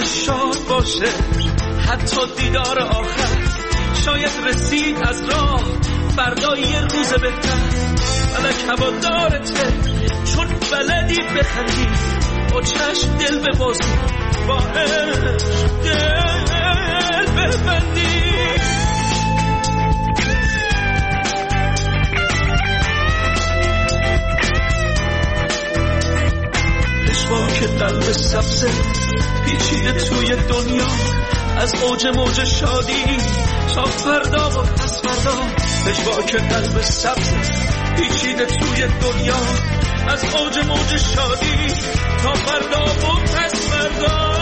دلش شاد باشه، حتی دیدار آخر شاید رسید از راه فردا یه روز بهتر. فلک هوادارته چون بلدی بخندی، با چشم دل ببازی، با عشق دل ببندی. که قلب سبزه پیچیده توی دنیا، از اوج موج شادی تا فردا و پس فردا. پژواک قلب سبزه پیچیده توی دنیا، از اوج موج شادی تا فردا و پس فردا.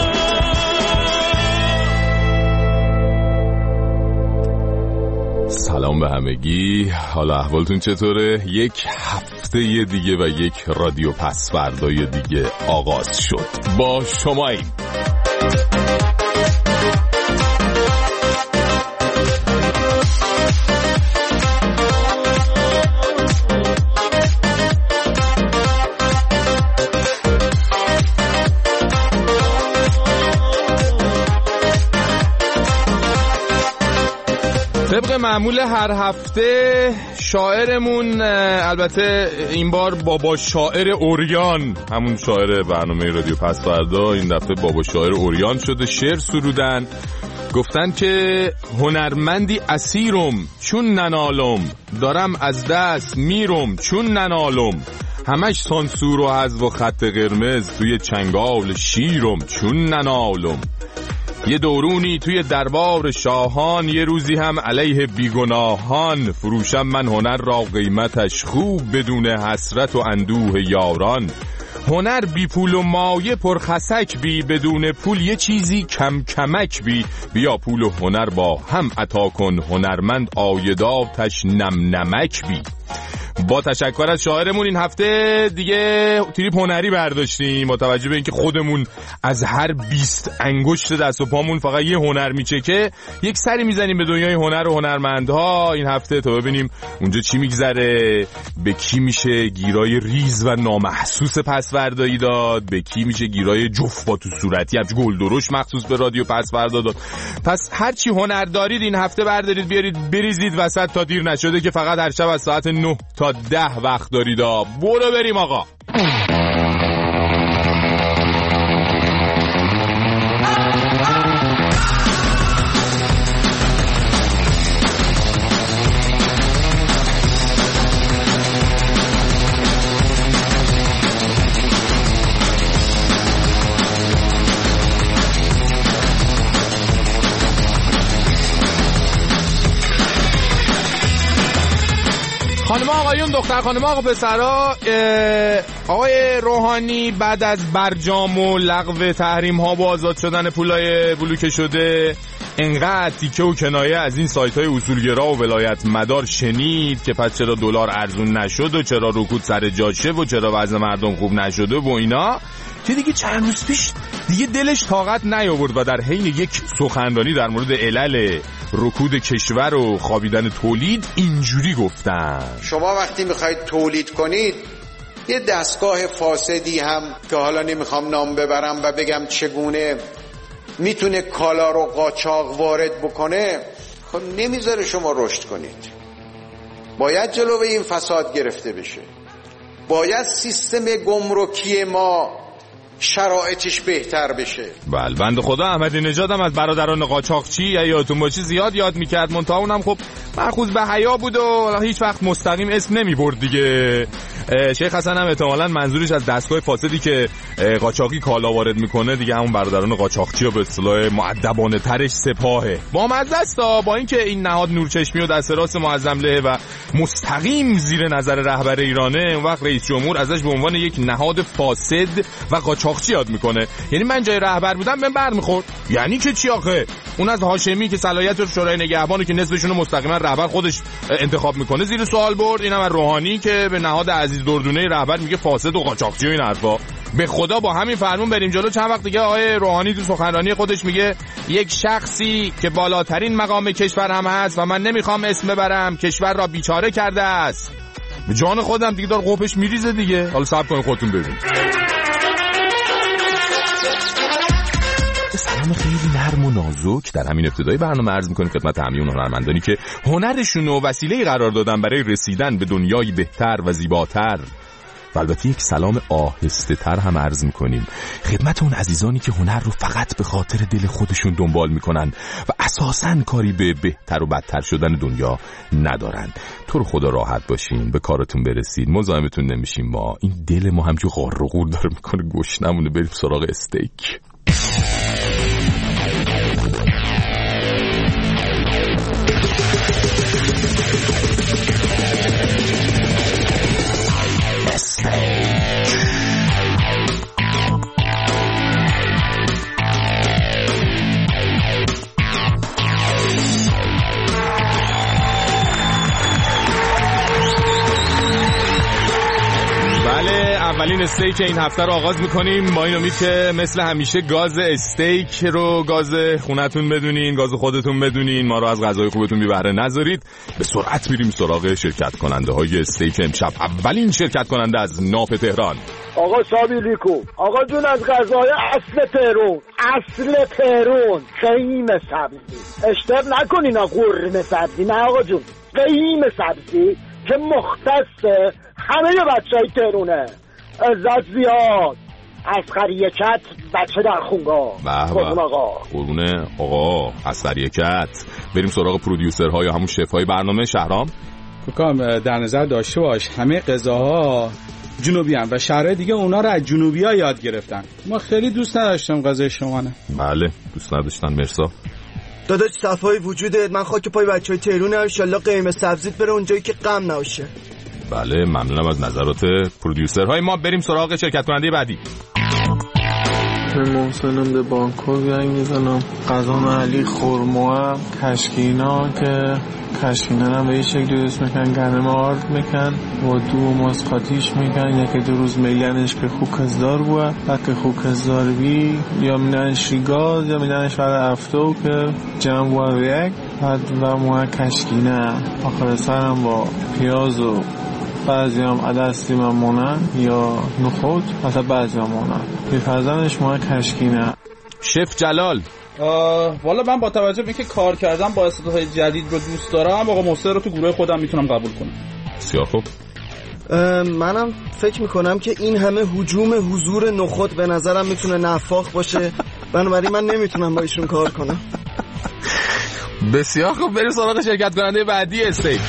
سلام به همگی، حالا احوالتون چطوره؟ یک هفته دیگه و یک رادیو پس فردای دیگه آغاز شد. با شماییم. طبق معمول هر هفته شاعرمون، البته این بار بابا شاعر اوریان، همون شاعر برنامه رادیو پس فردا، این دفعه بابا شاعر اوریان شده. شعر سرودن، گفتن که هنرمندی اسیرم چون ننالم، دارم از دست میرم چون ننالم، همش سانسور و حذف و خط قرمز توی چنگال شیرم چون ننالم. یه دورونی توی دربار شاهان، یه روزی هم علیه بیگناهان، فروشم من هنر را قیمتش خوب بدون حسرت و اندوه یاران. هنر بی پول و مایه پرخسک بی، بدون پول یه چیزی کم کمک بی. بیا پول و هنر با هم عطا کن، هنرمند آیداتش نم نمک بی. با تشکر از شاعرمون این هفته دیگه تریپ هنری برداشتیم، با توجه به اینکه خودمون از هر 20 انگشت دست و پامون فقط یه هنر میچکه، یک سری میزنیم به دنیای هنر و هنرمندها این هفته تا ببینیم اونجا چی میگذره، به کی میشه گیرای ریز و نامحسوس پس فردایی داد، به کی میشه گیرای جفت با تو صورتی همچه گل درشت مخصوص به رادیو پس فردا داد. پس هرچی هنر دارید این هفته بردارید بیارید بریزید وسط تا دیر نشده که فقط هر شب از ساعت 9 تا 10 وقت دارید. برو بریم آقا. خانم آقایون، دختر خانم آقا پسرا، آقای روحانی بعد از برجام و لغو تحریم ها و آزاد شدن پولای بلوکه شده، انقدر تیکه و کنایه از این سایت های اصولگرا و ولایت مدار شنید که پس چرا دلار ارزون نشد و چرا رکود سر جاشه و چرا وضع مردم خوب نشده و اینا، که دیگه چند روز پیش دیگه دلش طاقت نیاورد و در حین یک سخنرانی در مورد علل رکود کشور و خوابیدن تولید اینجوری گفتن: شما وقتی میخواید تولید کنید یه دستگاه فاسدی هم که حالا نمیخوام نام ببرم و بگم چگونه میتونه کالا رو قاچاق وارد بکنه، خب نمیذاره شما رشد کنید. باید جلوی این فساد گرفته بشه، باید سیستم گمرکی ما شرایطش بهتر بشه. بله، بنده خدا احمدی نژاد هم از برادران قاچاقچی یا یادتون باشه زیاد یاد میکرد، منتها اونم خب مأخوذ به حیا بود و هیچ وقت مستقیم اسم نمیبرد دیگه. شیخ حسن هم احتمالاً منظورش از دستگاه فاسدی که قاچاقی کالا وارد میکنه دیگه همون برادران قاچاقچی و به اصطلاح مؤدبانه ترش سپاهه. با مزه است با اینکه این نهاد نورچشمی و دست راست معظم له و مستقیم زیر نظر رهبر ایرانه، اون وقت رئیس جمهور ازش به عنوان یک نهاد فاسد و قاچاقچی یاد میکنه. یعنی من جای رهبر بودم بهم برمیخورد. یعنی که چی آخه؟ اون از هاشمی که صلاحیت شورای نگهبانو که نصفشون رو مستقیما رهبر خودش انتخاب میکنه زیر سوال برد، اینم از روحانی که به نهاد عزیز دردونه رهبر میگه فاسد و قاچاقچی و این حرفا. به خدا با همین فرمون بریم جلو. چند وقت دیگه آقای روحانی تو سخنرانی خودش میگه یک شخصی که بالاترین مقام کشور هم هست و من نمیخوام اسم ببرم، کشور را بیچاره کرده است. به جان خودم دیگه دار قوپش میریزه دیگه. حالا صبر کنید خودتون ببینید. سلام خیلی نرم و نازک در همین ابتدای برنامه عرض می‌کنیم خدمت همه اون هنرمندانی که هنرشون و وسیله‌ای قرار دادن برای رسیدن به دنیای بهتر و زیباتر. و البته یک سلام آهسته تر هم عرض میکنیم خدمت اون عزیزانی که هنر رو فقط به خاطر دل خودشون دنبال میکنن و اساساً کاری به بهتر و بدتر شدن دنیا ندارن. تو رو خدا راحت باشین، به کارتون برسید، مزاحمتون نمیشیم. ما این دل ما همجور غار و غور داره میکنه، گشنمونه، بریم سراغ استیک. اولین استیک این هفته رو آغاز میکنیم با این امید که مثل همیشه گاز استیک رو گاز خونتون بدونین، گاز خودتون بدونین، ما رو از غذای خوبتون بی بهره نذارید. به سرعت میریم سراغ شرکت کننده های استیک امشب. اولین شرکت کننده از ناف تهران. آقا سابیلیکو، آقا جون از غذای اصل تهران قیم سبزی اشتب نکنین. قرمه سبزی نه آقا جون، قیم سبزی که مختص همه بچهای تهرونه. عزت زیاد اصغر یکت بچه در خونگاه. قربونه آقا اصغر یکت. بریم سراغ پرودیوسرها یا همون شف‌های برنامه. شهرام کوکام در نظر داشته باش همه غذاها جنوبی هم و شهرهای دیگه اونا رو از جنوبی ها یاد گرفتن. ما خیلی دوست نداشتم غذای شما نه. بله دوست نداشتن. مرسا داداش صفای وجودت، من خاک پای بچهای تهرون ان شاءالله قیمه سبزیت بره اونجایی که غم نباشه. بله ممنونم از نظرات پرودیوسرهای ما. بریم سراغ شرکت کننده بعدی. من محسنم به بانکوک زنگ میزنم. غذا محلی خرما کشکینا که کشکینا هم به این شکل درست میکن، گرم آرد میکن و دو ماسخاتیش میکن. یکی دو روز میلنش که خوکزدار بود، بعد که خوکزدار بی یا میلنش ریگاز یا میلنش برای افتو که جمع بود یک بعد و موه کشکینه آخر سرم با پیاز و بعضی هم عدس لیمون یا نخود، مثلا بعضی هم مونن میپزنش موه کشکینه. شف جلال والا من با توجه به اینکه کار کردم با استعدادهای جدید رو دوست دارم، آقا محسن رو تو گروه خودم میتونم قبول کنم. بسیار خوب. منم فکر میکنم که این همه هجوم حضور نخود به نظرم میتونه نفاخ باشه، بنابراین من نمیتونم با ایشون کار کنم. بسیار خوب. بریم سراغ شرکت کننده بعدی استیک.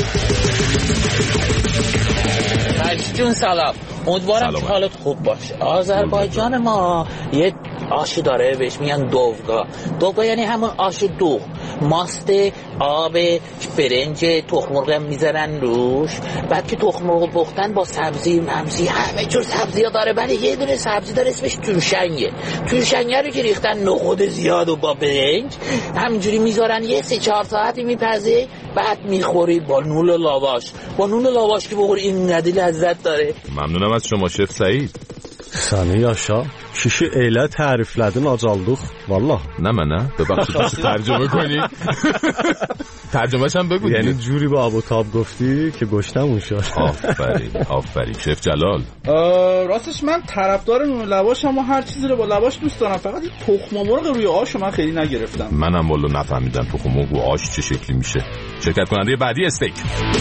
جون سلام، امیدوارم که حالت خوب باشه. آذربایجان ما یه آشی داره بهش میگن دوغا یعنی همون آش دوغ، ماست، آب، برنج، تخم مرغ میذارن روش. بعد که تخم مرغ پختن با سبزی ممزی همه جور سبزی ها داره. ولی یه دونه سبزی داره اسمش تورشنگه رو که ریختن نخود زیاد و با برنج همینجوری میذارن، یه 3-4 ساعتی میپزه، بعد میخوری با نون لواش که بخوری این ندی لذت داره. ممنونم از شما شف سعید. Səni yaşa, kişi elə təriflədin acaldıq, vallah. نه ببخشید ترجمه کنی. ترجمه‌ش هم بگو. یعنی جوری با ابوتاب گفتی که گشتمون شد. آفرین شف جلال. راستش من طرفدار نون لواشم و هر چیزی رو با لواش دوست دارم، فقط این تخم مرغ روی آش من خیلی نگرفتم. منم والا نفهمیدم تخم مرغ و آش چه شکلی میشه. شرکت کننده بعدی استیک.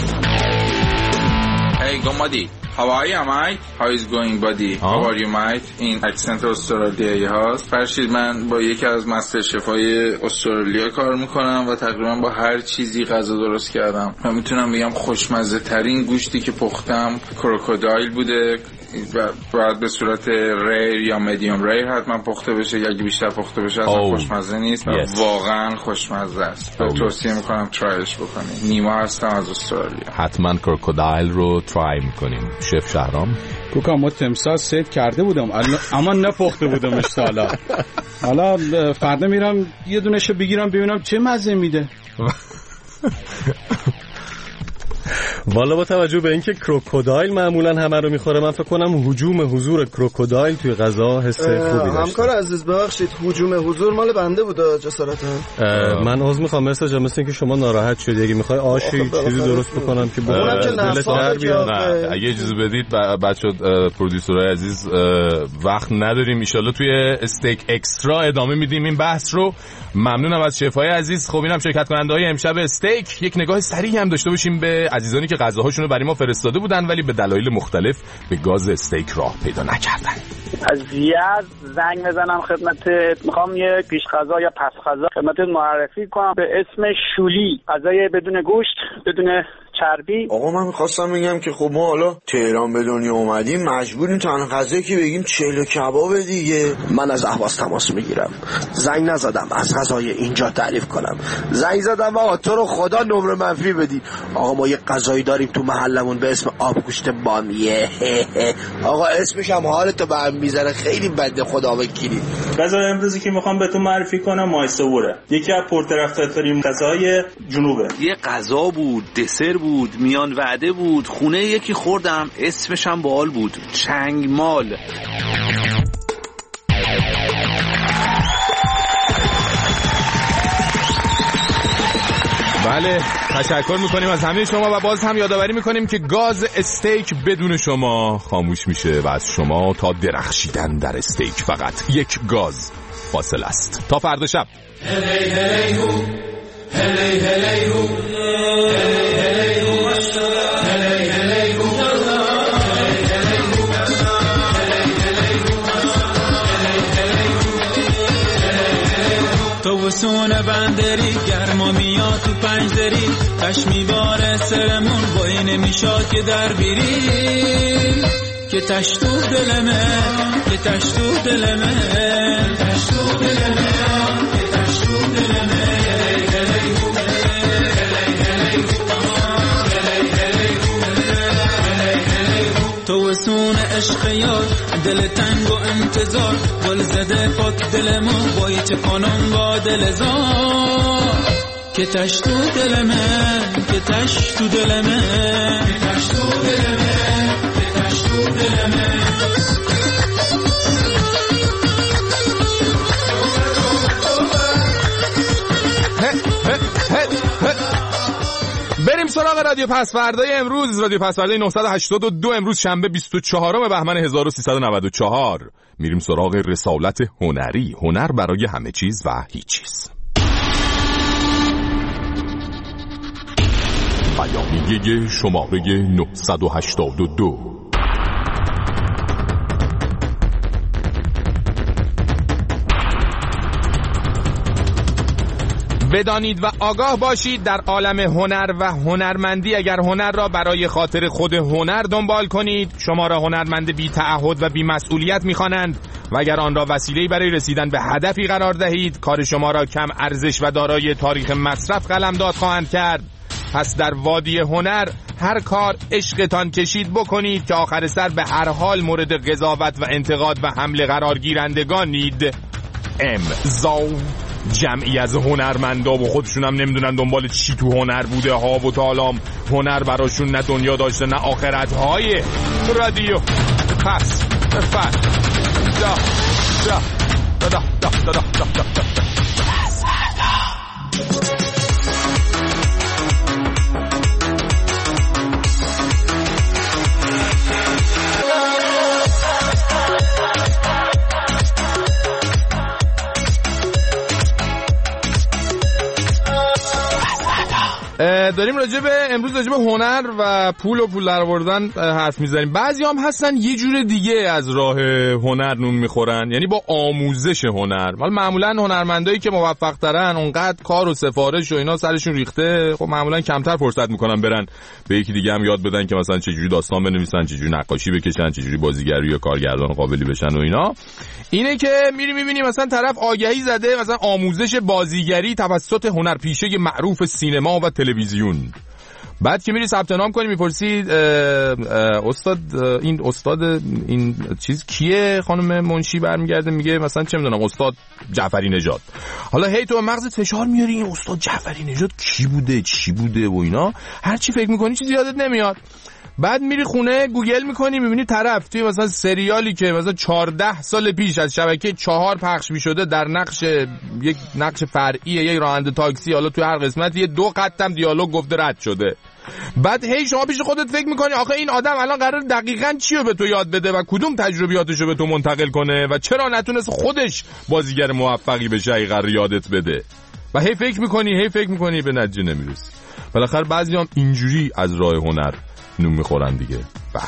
Hey Gomadi, how are you mate? How is going buddy? How are you mate? این اکسنت استرالیایی هاست. فرشید من با یکی از مستر شفای استرالیا کار میکنم و تقریبا با هر چیزی غذا درست کردم. من میتونم بگم خوشمزه ترین گوشتی که پختم کروکودایل بوده. باید به صورت ریر یا مدیوم ریر حتما پخته بشه، یا اگه بیشتر پخته بشه اصلا خوشمزه نیست. واقعا خوشمزه است. توصیه میکنم ترایش بکنید. نیما هستم از استرالیا. حتما کروکودایل رو ترای میکنیم. شف شهرام. کوکا ما تمساح سیو کرده بودم اما نپخته بودمش تا حالا فردا میرم یه دونهشو بگیرم ببینم چه مزه میده. والا با توجه به اینکه کروکودایل معمولا همه رو میخوره، من فکر کنم هجوم حضور کروکودایل توی غذا حس خوبی داشت. همکار عزیز ببخشید، هجوم حضور مال بنده بود جسارتا. من عذر میخوام مرسا جان، مثل اینکه شما ناراحت شدی. اگه میخوای آشی چیزی درست بکنم که اونم که نفاقه. نه اگه اجازه بدید بچه پرودیوسرای عزیز، وقت نداریم. ان توی استیک اکسترا ادامه میدیم این بحث رو. ممنونم از شفای عزیز. خب اینم شرکت کننده‌های امشب استیک. یک نگاه سریع هم داشته باشیم به عزیزانی که غذاهاشون رو برای ما فرستاده بودن ولی به دلایل مختلف به گاز استیک راه پیدا نکردن. از یزد زنگ بزنم خدمتت، میخوام یه پیش غذا یا پس غذا خدمتت معرفی کنم به اسم شولی، غذای بدون گوشت، بدون چربی. آقا من میخواستم بگم که خب ما حالا تهران به دنیا اومدیم، مجبوریم تنها غذایی که بگیم چلو کباب دیگه. من از اهواز تماس میگیرم. زنگ نزدم از غذای اینجا تعریف کنم، زنگ زدم آقا تو رو خدا نمره منفی بدی. آقا ما یه غذایی داریم تو محلمون به اسم آبگوشت بامیه. آقا اسمش هم حالتو به هم میزنه، خیلی بده خدا وکیلی. غذای امروزی که میخوام بهتون معرفی کنم مایسوره، یکی از پرطرفدارترین غذای جنوبه. یه غذا بود، دسر بود، میان وعده بود. خونه یکی خوردم اسمش هم باحال بود، چنگمال. بله تشکر میکنیم از همه شما و باز هم یادآوری میکنیم که گاز استیک بدون شما خاموش میشه و از شما تا درخشیدن در استیک فقط یک گاز فاصله است. تا فردا شب. تو وسون بندری گرما میاد تو پنجدری، تش میباره سرمون بایی نمیشاد که در بیری، که تش تو دلمه، که تش تو دلمه، تش تو دلمه، که تش تو دلمه. تو وسون عشق یار، دل تنگ و انتظار، گل زده پاک دلمون بایی چه کنم با دل زار، که تش تو دل من، که تش تو دل من، که تش تو دل من، که تش تو دل من. بریم سراغ رادیو پسوردای امروز. رادیو پسوردای 982 امروز شنبه 24 بهمن 1394. میریم سراغ رسالت هنری، هنر برای همه چیز و هیچ چیز. بیانیه شماره 982. بدانید و آگاه باشید در عالم هنر و هنرمندی اگر هنر را برای خاطر خود هنر دنبال کنید شما را هنرمند بی تعهد و بی مسئولیت می‌خوانند و اگر آن را وسیله‌ای برای رسیدن به هدفی قرار دهید کار شما را کم ارزش و دارای تاریخ مصرف قلمداد خواهند کرد. پس در وادی هنر هر کار عشقتان کشید بکنید که آخر سر به هر حال مورد قضاوت و انتقاد و حمله قرار گیرندگانید. امضا. جمعی از هنرمندا و خودشون هم نمیدونن دنبال چی تو هنر بوده ها و تالام، هنر براشون نه دنیا داشته نه آخرت های رادیو پس بفر دا دا دا دا دا دا دا دا دا. داریم امروز راجع به هنر و پول و پول درآوردن حرف میزنیم. بعضی هم هستن یه جور دیگه از راه هنر نون میخورن، یعنی با آموزش هنر. معمولا هنرمندایی که موفق ترن اونقدر کار و سفارش و اینا سرشون ریخته، خب معمولا کمتر فرصت میکنن برن به یکی دیگه هم یاد بدن که مثلا چه جوری داستان بنویسن، چه جوری نقاشی بکشن، چه جوری بازیگری یا کارگردان قابلی بشن و اینا. اینه که میبینی مثلا طرف آگهی زده مثلا آموزش بازیگری توسط هنرپیشه معروف سینما و تلویزیون. بعد که میری ثبت نام کنی میپرسی استاد این چیز کیه؟ خانم منشی برمیگرده میگه مثلا چه میدونم استاد جعفری نژاد. حالا هی تو مغزت فشار میاری این استاد جعفری نژاد کی بوده چی بوده و اینا، هر چی فکر میکنی چیزی یادت نمیاد. بعد میری خونه گوگل میکنی میبینی طرف توی مثلا سریالی که مثلا 14 سال پیش از شبکه 4 پخش میشده در یک نقش فرعیه یک راننده تاکسی، حالا توی هر قسمت یه 2 خطم دیالوگ گفته رد شده. بعد هی شما پیش خودت فکر میکنی آخه این آدم الان قرار دقیقاً چی رو به تو یاد بده و کدوم تجربیاتش رو به تو منتقل کنه و چرا نتونست خودش بازیگر موفقی بشه ای قرار یادت بده. و هی فکر میکنی به نتیجه نمیرسی. بالاخره بعضیام اینجوری از راه هنر نون میخورن دیگه. بله.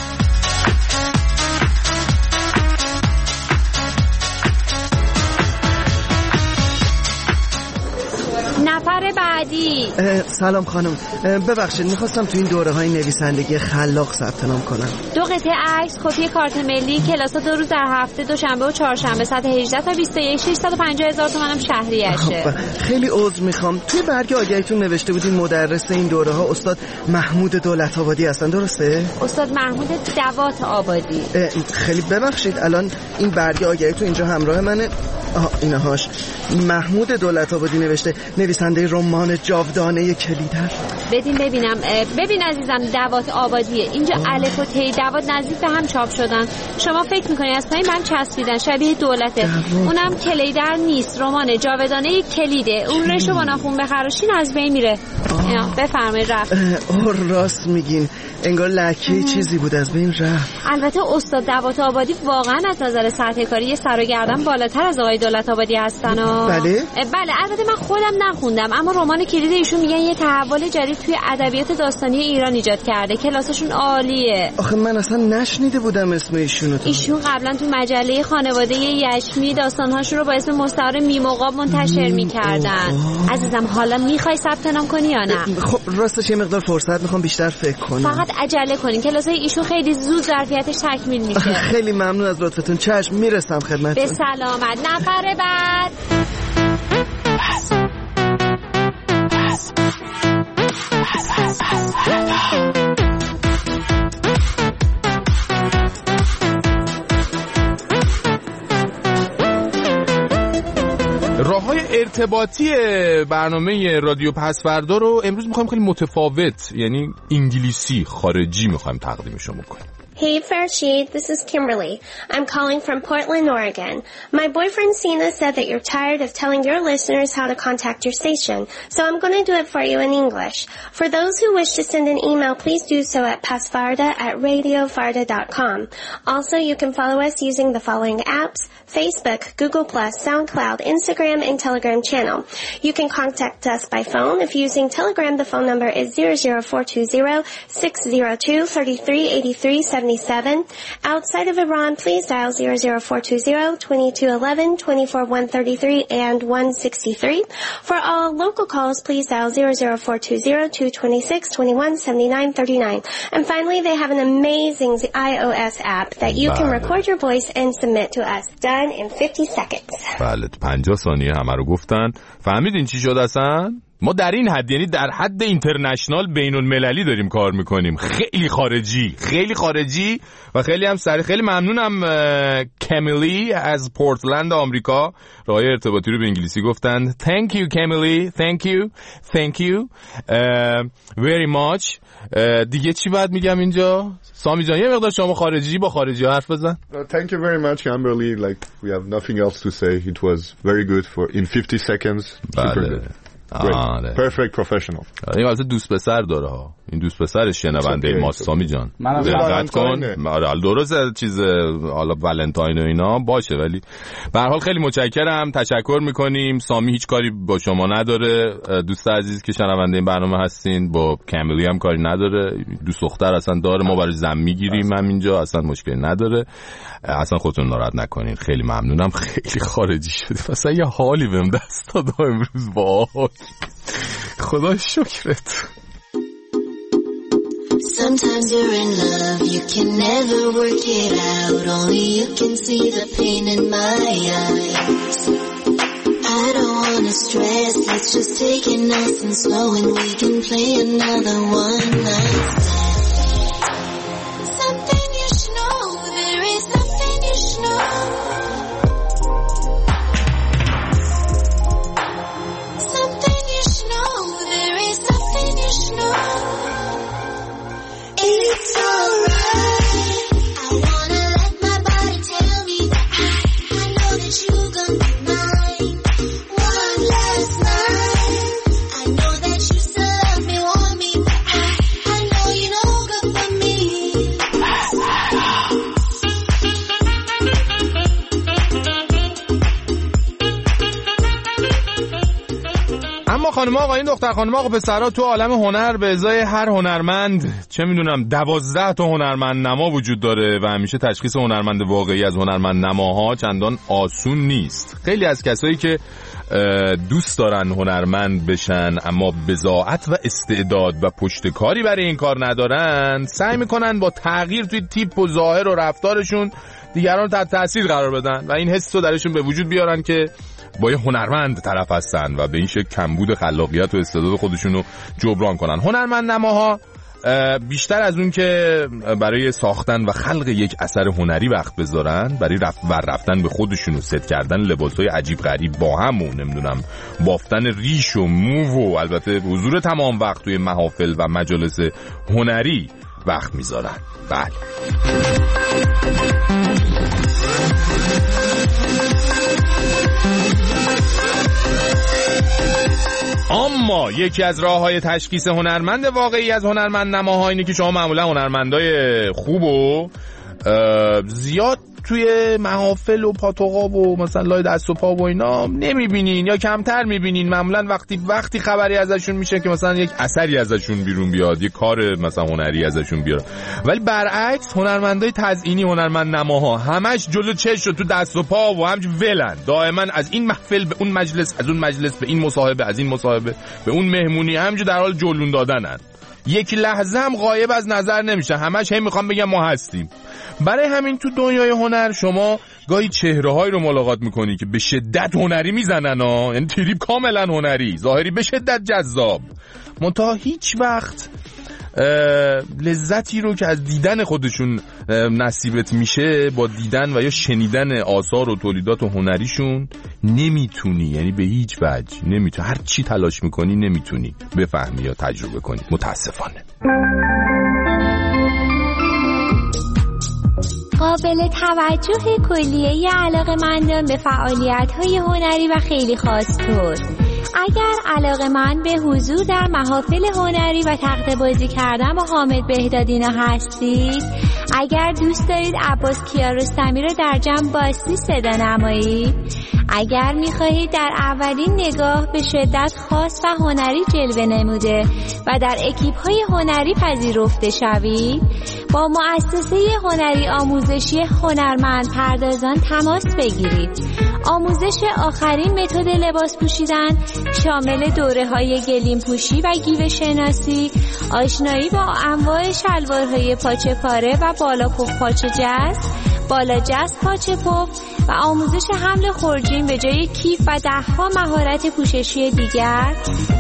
نفر بعدی. سلام خانم، ببخشید میخواستم تو این دوره های نویسندگی خلاق ثبت نام کنم. 2 قطعه عکس، کپی کارت ملی، کلاسا 2 روز در هفته، دوشنبه و چهارشنبه ساعت 18 تا 21، 650,000 تومانم شهریشه. خیلی عذر میخوام، توی برگ آگهیتون نوشته بودین مدرس این دوره ها استاد محمود دولت آبادی هستن، درسته؟ استاد محمود دوات آبادی. خیلی ببخشید الان این برگ آگهیتون اینجا همراه منه. اینهاش محمود دولت آبادی نوشته، نویسنده رمان جاودانه کلیدر. ببین عزیزم، دوات آبادیه اینجا. الف و ت دوات نزدیک به هم چاپ شدن. شما فکر میکنی از پایین من چسبیدن شبیه دولته. اونم کلیدر نیست، رمان جاودانه کلیده. اون رشو با ناخون بخراشین از بین میره. بفرمایید. رفت. راست میگین، انگار لکه چیزی بود از بین رفت. البته استاد دوات آبادی واقعا از نظر سطح کاری یه سر و گردن بالاتر از آقای دولت آبادی هستن. بله البته من خودم نخوندم، اما رمان کلید ایشون میگن یه تحول جدید توی ادبیات داستانی ایران ایجاد کرده. کلاسشون عالیه. آخه من اصلا نشنیده بودم اسم ایشونو. ایشون قبلا تو مجله خانواده یشمی داستانهاشون رو با اسم مستعار میموقاب منتشر میکردن. عزیزم حالا میخوای ثبت نام کنی یا نه؟ خب راستش یه مقدار فرصت میخوام بیشتر فکر کنم. فقط عجله کنین، کلاسای ایشون خیلی زود ظرفیتش تکمیل میشه. خیلی ممنون از لطفتون. چشم میرسم خدمتتون. به سلامت. نفر بعد. راه‌های ارتباطی برنامه رادیو پسوردا رو امروز می‌خوایم خیلی متفاوت، یعنی انگلیسی خارجی می‌خوایم تقدیم شما کنیم. Hey Farshid, this is Kimberly. I'm calling from Portland, Oregon. My boyfriend Sina said that you're tired of telling your listeners how to contact your station, so I'm going to do it for you in English. For those who wish to send an email, please do so at pasfarda@radiofarda.com. Also, you can follow us using the following apps: Facebook, Google+, SoundCloud, Instagram, and Telegram channel. You can contact us by phone. If using Telegram, the phone number is 00420-602-3383-77. Outside of Iran, please dial 00420-2211-24133 and 163. For all local calls, please dial 00420-226-217939. And finally, they have an amazing iOS app that you can record your voice and submit to us. Done in 50 seconds. بله 50 ثانیه همه رو گفتن. فهمیدین چی شد اصلا؟ ما در این حد، یعنی در حد اینترنشنال بین المللی داریم کار میکنیم. خیلی خارجی و خیلی هم سریع. خیلی ممنونم کمیلی از پورتلند آمریکا، راه ارتباطی رو به انگلیسی گفتن. Thank you کمیلی. Thank you very much. دیگه چی باید میگم اینجا؟ سامی جان یه مقدار شما خارجی با خارجی حرف بزن. Thank you very much Kimberly. Like we have nothing else to say. It was very good for in 50 seconds. Super good. Perfect professional. این واسه دوست پسر داره ها. این دوست پسرش شنونده ماست سامی جان. دقت کن. درست چیز حالا ولنتاین و اینا باشه، ولی به هر حال خیلی متشکرم. تشکر میکنیم. سامی هیچ کاری با شما نداره. دوست عزیز که شنونده این برنامه هستین، با کمیلی هم کاری نداره. دوست دختر اصلا داره، ما برای زن میگیریم همینجا، اصلا مشکلی نداره. اصلا خودتون ناراحت نکنین. خیلی ممنونم. خیلی خارجی شده. مثلا یه حالی بهم دست داد امروز. وای خدا شکرت. Sometimes you're in love, you can never work it out. Only you can see the pain in my eyes. I I don't wanna stress. Let's just take it nice and slow and we can play another one night stand. Something you should know, there is something you should know. Something you should know, there is something you should know. It's alright. I wanna let my body tell me that I know that you gon' be mine. One last night. I know that you still love me, want me, but I know you know good for me. اما خانم آقا، این دختر خانم آقا پسرها تو عالم هنر به ازای هر هنرمند چه میدونم 12 تا هنرمند نما وجود داره و همیشه تشخیص هنرمند واقعی از هنرمند نماها چندان آسون نیست. خیلی از کسایی که دوست دارن هنرمند بشن اما بضاعت و استعداد و پشتکاری برای این کار ندارن، سعی میکنن با تغییر توی تیپ و ظاهر و رفتارشون دیگران تحت تاثیر قرار بدن و این حس رو درشون به وجود بیارن که با یه هنرمند طرف هستن و به این شکل کمبود خلاقیت و استعداد خودشون رو جبران کنن. هنرمند نماها بیشتر از اون که برای ساختن و خلق یک اثر هنری وقت بذارن، برای رفتن به خودشون و ست کردن لباسای عجیب غریب با هم و نمیدونم بافتن ریش و مو و البته حضور تمام وقت توی محافل و مجالس هنری وقت میذارن. بله. اما یکی از راه‌های تشخیص هنرمند واقعی از هنرمند نماها اینه که شما معمولا هنرمندای خوب و زیاد توی محافل و پاتوقا و مثلا لای دست و پا و اینا نمیبینین یا کمتر میبینین. معمولا وقتی خبری ازشون میشه که مثلا یک اثری ازشون بیرون بیاد، یک کار مثلا هنری ازشون بیاد. ولی برعکس هنرمندای تزئینی، هنرمند نماها همش جلو چش و تو دست و پا و همش ولن، دائما از این محفل به اون مجلس، از اون مجلس به این مصاحبه، از این مصاحبه به اون مهمونی، همینجور در حال جلون دادنن. یک لحظه هم غایب از نظر نمیشه، همش هم میخوام بگم ما هستیم. برای همین تو دنیای هنر شما گاهی چهره‌هایی رو ملاقات میکنی که به شدت هنری میزنن ها، یعنی تریپ کاملا هنری، ظاهری به شدت جذاب، منتها هیچ وقت لذتی رو که از دیدن خودشون نصیبت میشه با دیدن و یا شنیدن آثار و تولیدات هنریشون نمیتونی، یعنی به هیچ وجه نمیتونی، هر چی تلاش میکنی نمیتونی بفهمی یا تجربه کنی، متاسفانه. قابل توجه کلیه علاقه‌مندان به فعالیت‌های هنری و خیلی خاص طور. اگر علاقه‌مند به حضور در محافل هنری و تخته بازی کردن با حامد بهدادینا هستید، اگر دوست دارید عباس کیارستمی رو در جمع باستی صدا نمایید، اگر می‌خواهید در اولین نگاه به شدت خاص و هنری جلوه نموده و در اکیپ‌های هنری پذیرفته شوید، با مؤسسه هنری آموزشی هنرمند پردازان تماس بگیرید. آموزش آخرین متد لباس پوشیدن شامل دوره‌های گلیم پوشی و گیو شناسی، آشنایی با انواع شلوارهای پاچه پاره و بالا پف پاچه جست، بالا جست پاچه پف و آموزش حمل خورجین به جای کیف و 10 مهارت پوششی دیگر،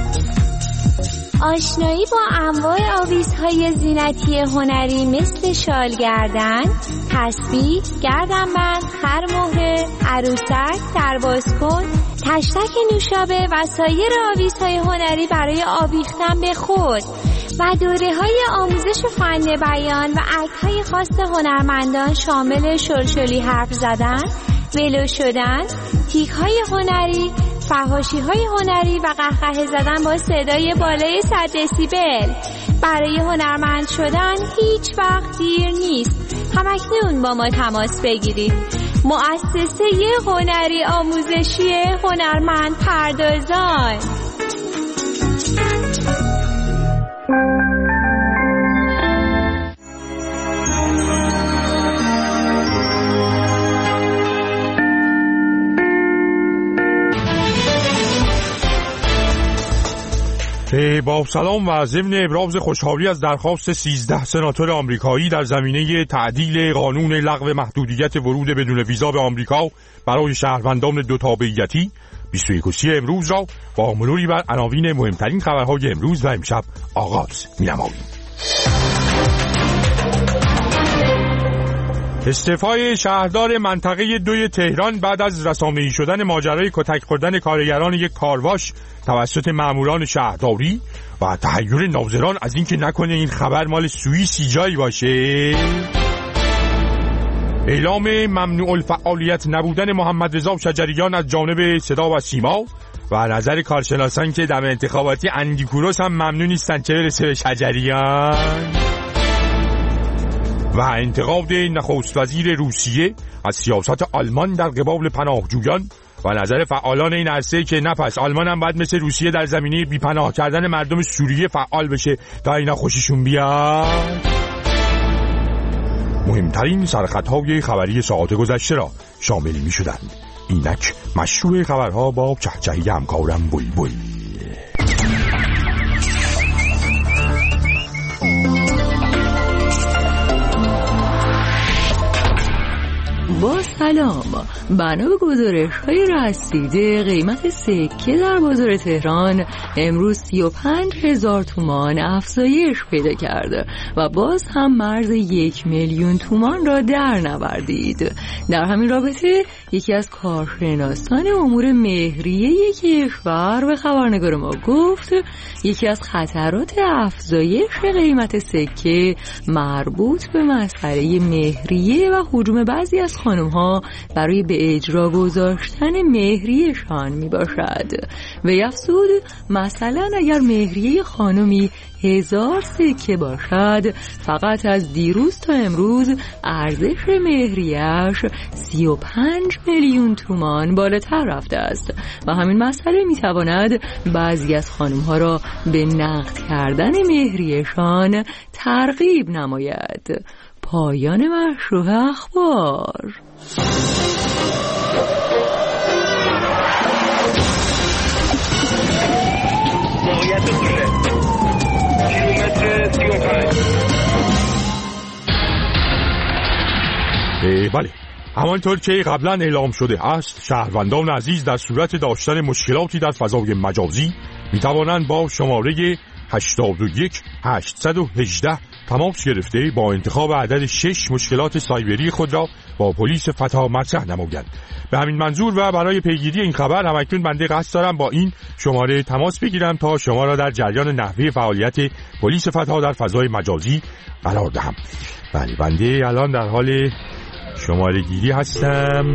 آشنایی با انواع آویزهای زینتی هنری مثل شال گردن، تسبیح، گردنبند، خرمهره، عروسک، دربازکن، تشتک نوشابه و سایر آویزهای هنری برای آویختن به خود و دوره‌های آموزش فن بیان و اکت‌های خاص هنرمندان شامل شلشلی حرف زدن، ولو شدن، تیک‌های هنری، فحاشی‌های هنری و قهقه زدن با صدای بالای 100 دسیبل. برای هنرمند شدن هیچ وقت دیر نیست. همکنون با ما تماس بگیرید. مؤسسه هنری آموزشی هنرمند پردازان. با سلام و ضمن ابراز خوشحالی از درخواست 13 سناتور آمریکایی در زمینه تعدیل قانون لغو محدودیت ورود بدون ویزا به آمریکا برای شهروندان دو تابعیتی، 21 امروز را با مروری بر عناوین مهمترین خبرهای امروز و امشب آغاز می‌نماییم. استعفای شهردار منطقه 2 تهران بعد از رسانه‌ای شدن ماجرای کتک خوردن کارگران یک کارواش توسط ماموران شهرداری و تحیر ناظران از اینکه نکنه این خبر مال سوئیسی جایی باشه. اعلام ممنوع الفعالیت نبودن محمد رضا شجریان از جانب صدا و سیما و نظر کارشناسان که در انتخاباتی اندیکوروس هم ممنوع نیستن چه برسه به شجریان. و انتقاد نخست وزیر روسیه از سیاست آلمان در قبال پناهجویان و نظر فعالان این عرصه که نپس آلمان هم باید مثل روسیه در زمینه بیپناه کردن مردم سوریه فعال بشه تا اینا خوششون بیاد. مهمترین سرخطهای خبری ساعت گذشته را شامل می شدند. اینک مشروع خبرها با چهچهی همکارم بلبل. با سلام، بنا به گزارش‌های رسیده قیمت سکه در بازار تهران امروز 35,000 تومان افزایش پیدا کرده و باز هم مرز 1,000,000 تومان را در نوردید. در همین رابطه یکی از کارشناسان امور مهریه کشور به خبرنگار ما گفت یکی از خطرات افزایش قیمت سکه مربوط به مسئله مهریه و هجوم بعضی از خانم‌ها برای به اجرا گذاشتن مهریه‌شان میباشد. و افزود مثلا اگر مهریه خانمی 1000 سکه باشد فقط از دیروز تا امروز ارزش مهریه‌اش 35,000,000 تومان بالاتر رفته است و همین مسئله میتواند بعضی از خانم‌ها را به نقد کردن مهریه‌شان ترغیب نماید. پایان مشروع اخبار. بله، همانطور که قبلا اعلام شده است شهروندان عزیز در صورت داشتن مشکلاتی در فضای مجازی میتوانند با شماره 81818 تماس گرفته با انتخاب عدد 6 مشکلات سایبری خود را با پلیس فتا مطرح نمایند. به همین منظور و برای پیگیری این خبر همکنون بنده قصد دارم با این شماره تماس بگیرم تا شما را در جریان نحوه فعالیت پلیس فتا در فضای مجازی قرار دهم. بله، بنده الان در حال شماره گیری هستم.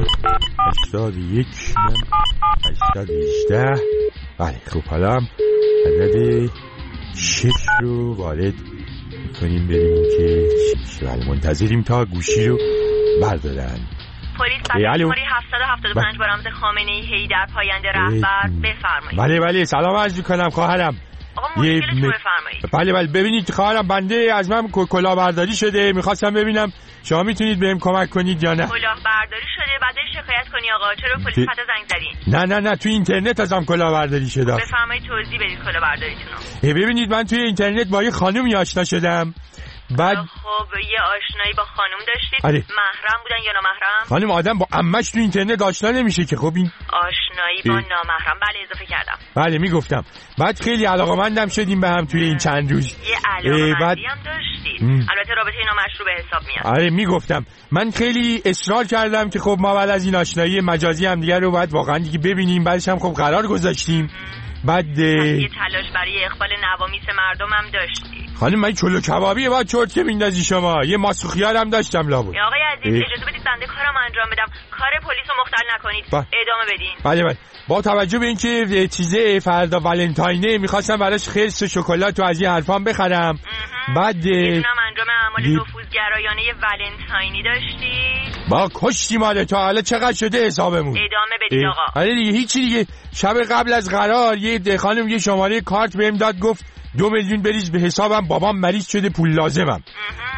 818. بله، خب حالا عدد 6 رو وارد کنیم بریم که 6. بله، منتظریم تا گوشی رو بردارن. پلیس شماره 775 برامز خامنه‌ای حیدر پاینده رهبر بفرمایید. بله سلام عرض می‌کنم خواهرم. آقا مشکلتون بفرمایید. بله ببینید خواهرم بنده از من کلاهبرداری شده، می‌خواستم ببینم شما میتونید بهم کمک کنید یا نه. کلاهبرداری شده بعدش شکایت کنی آقا، چرا پلیس فتا زنگ زدین؟ نه تو اینترنت ازم کلاهبرداری شده. بفرمایید توضیح بدید کلاهبرداریتون رو. ببینید من توی اینترنت با یه خانومی آشنا شدم. بعد خب یه آشنایی با خانم داشتید؟ محرم بودن یا نامحرم؟ خانم آدم با عمش تو اینترنت آشنا نمیشه که. خب این آشنایی با نامحرم. بله اضافه کردم. بله میگفتم. بعد خیلی علاقه‌مندم شدیم به هم توی این چند روز. یه علاقه‌مندی هم داشتید. البته رابطه نامشروع به حساب میاد. آره میگفتم. من خیلی اصرار کردم که خب ما بعد از این آشنایی مجازی هم دیگه رو باید واقعا دیگه ببینیم. بعدش هم خب قرار گذاشتیم. بعد یه تلاش برای اقبال نوامیس مردم هم داشتی. خانم من چلو کبابیه بعد چرت که میندازی شما. یه ماسوخیار هم داشتم لابد. آقای عزیز اجازه بدید بنده کارم انجام بدم. کار پلیس رو مختل نکنید. ادامه بدین. بله با توجه به اینکه چیزه فردا ولنتاینه میخواستم براش خرس و شکلات و از این حرفام بخرم. بعد میدونم انجام اعمال نفوذگرایانه ولنتاینی داشتی. با کشتی ماله تا حالا چقدر شده حسابمون. ادامه بدید آقا. آره دیگه هیچی دیگه. شب قبل از قرار یه خانم یه شماره کارت بهم داد گفت 2 میلیون بریز به حسابم، بابام مریض شده پول لازمم.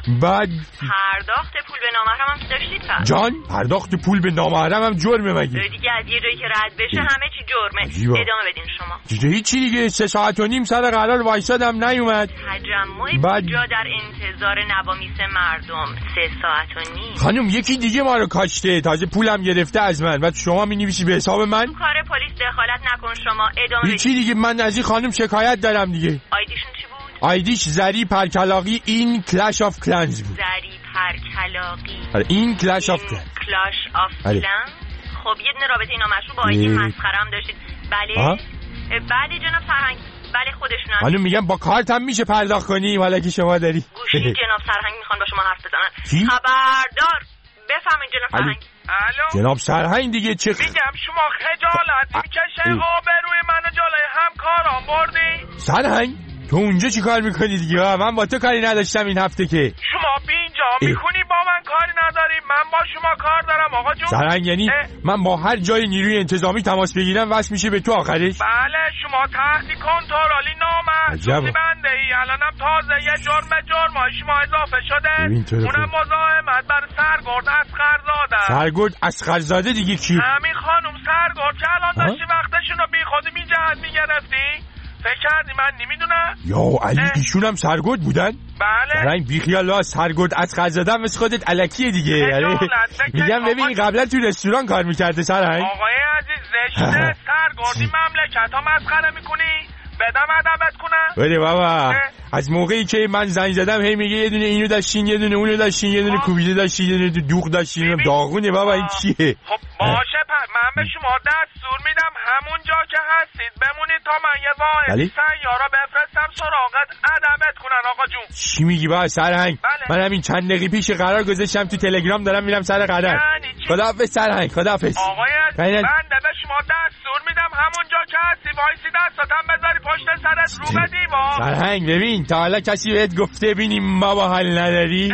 بعد پرداخت پول به نامحرم هم که داشتید پس؟ جان پرداخت پول به نامحرم هم جرمه مگه؟ دیگه از یه جایی که رد بشه همه چی جرمه. ادامه بدین شما. دیگه هیچی دیگه 3 ساعت و نیم سر قرار وایسادم نیومد. تجمع بعد کجا در انتظار نوامیس مردم 3 ساعت و نیم. خانم یکی دیگه ما رو کاشته تازه پولم گرفته از من و شما می‌نویسی به حساب من؟ کار پلیس دخالت نکن شما. ادامه بدین. هیچی دیگه من از این خانم شکایت دارم دیگه. آیدیشون چی بود؟ آیدیش زری پرکلاقی این کلش آف کلنز بود. زری پرکلاقی. این کلش آف کلنز. کلاش آف کلنز. خب یه دونه رابطه نامشروع با آیدی مسخره هم داشتید. بله. بله جناب سرهنگ. بله خودشون. حالا میگم با کارت هم میشه پرداخت کنی حالا که شما داری. گوشی جناب سرهنگ میخوان با شما حرف بزنن. خبردار. بفهمین جناب سرهنگ. الو جناب سرهنگ دیگه چه میگم شما خجالت میکشه آبروی منو جلوی همکارام بردی؟ سرهنگ تو اونجا چی کار میکنی دیگه؟ من با تو کاری نداشتم این هفته که. شما اینجا میخونی با من کاری نداری، من با شما کار دارم آقا جون. سرهنگ یعنی من با هر جای نیروی انتظامی تماس بگیرم واسه میشه به تو آخرش؟ بله شما تحت کنترلی نامحدودی بنده ای. الانم تازه یه جرم شما اضافه شده. اونم مزاحمت بر سرگرد اصغرزاده. سرگرد اصغرزاده دیگه کی؟ همین خانم سرگرد که الان داشتی وقتشون رو بی خودی بی جهت میگرفتی. فکر کردی من نمیدونم؟ یا علی ایشون هم سرگرد بودن؟ بله. سرهنگ بیخیال سرگرد اصغرزاده مثل خودت الکیه دیگه. یعنی میگم ببین قبلا تو رستوران کار میکرده سرهنگ. آقای عزیز زشته سرگردی مملکت ها مسخره میکنی؟ بدم ادبت کنم؟ بله بابا از موقعی که من زنگ زدم هی میگه یه دونه اینو داشتین یه دونه اونو داشتین یه دونه کوبیده داشتین یه دونه دوغ داشتین. داغونه بابا این چیه؟ خب باشه پس من به شما دستور میدم همون جا که هستید بمونید تا من یه واحد سیارا بفرستم سراغت ادبت کنن آقا جون. چی میگی بابا سرهنگ؟ من همین چند دقیقه پیش قرار گذاشتم تو تلگرام دارم میرم سر قرار. خداحافظ سرهنگ خداحافظ. آقای عزیز بنده به شما دستور میدم همون جا که هستی وایسی دستاتم بذاری پشت سرت رو به دیوار. سرهنگ ببین تا حالا کسی بهت گفته ببینیم بابا حال نداری؟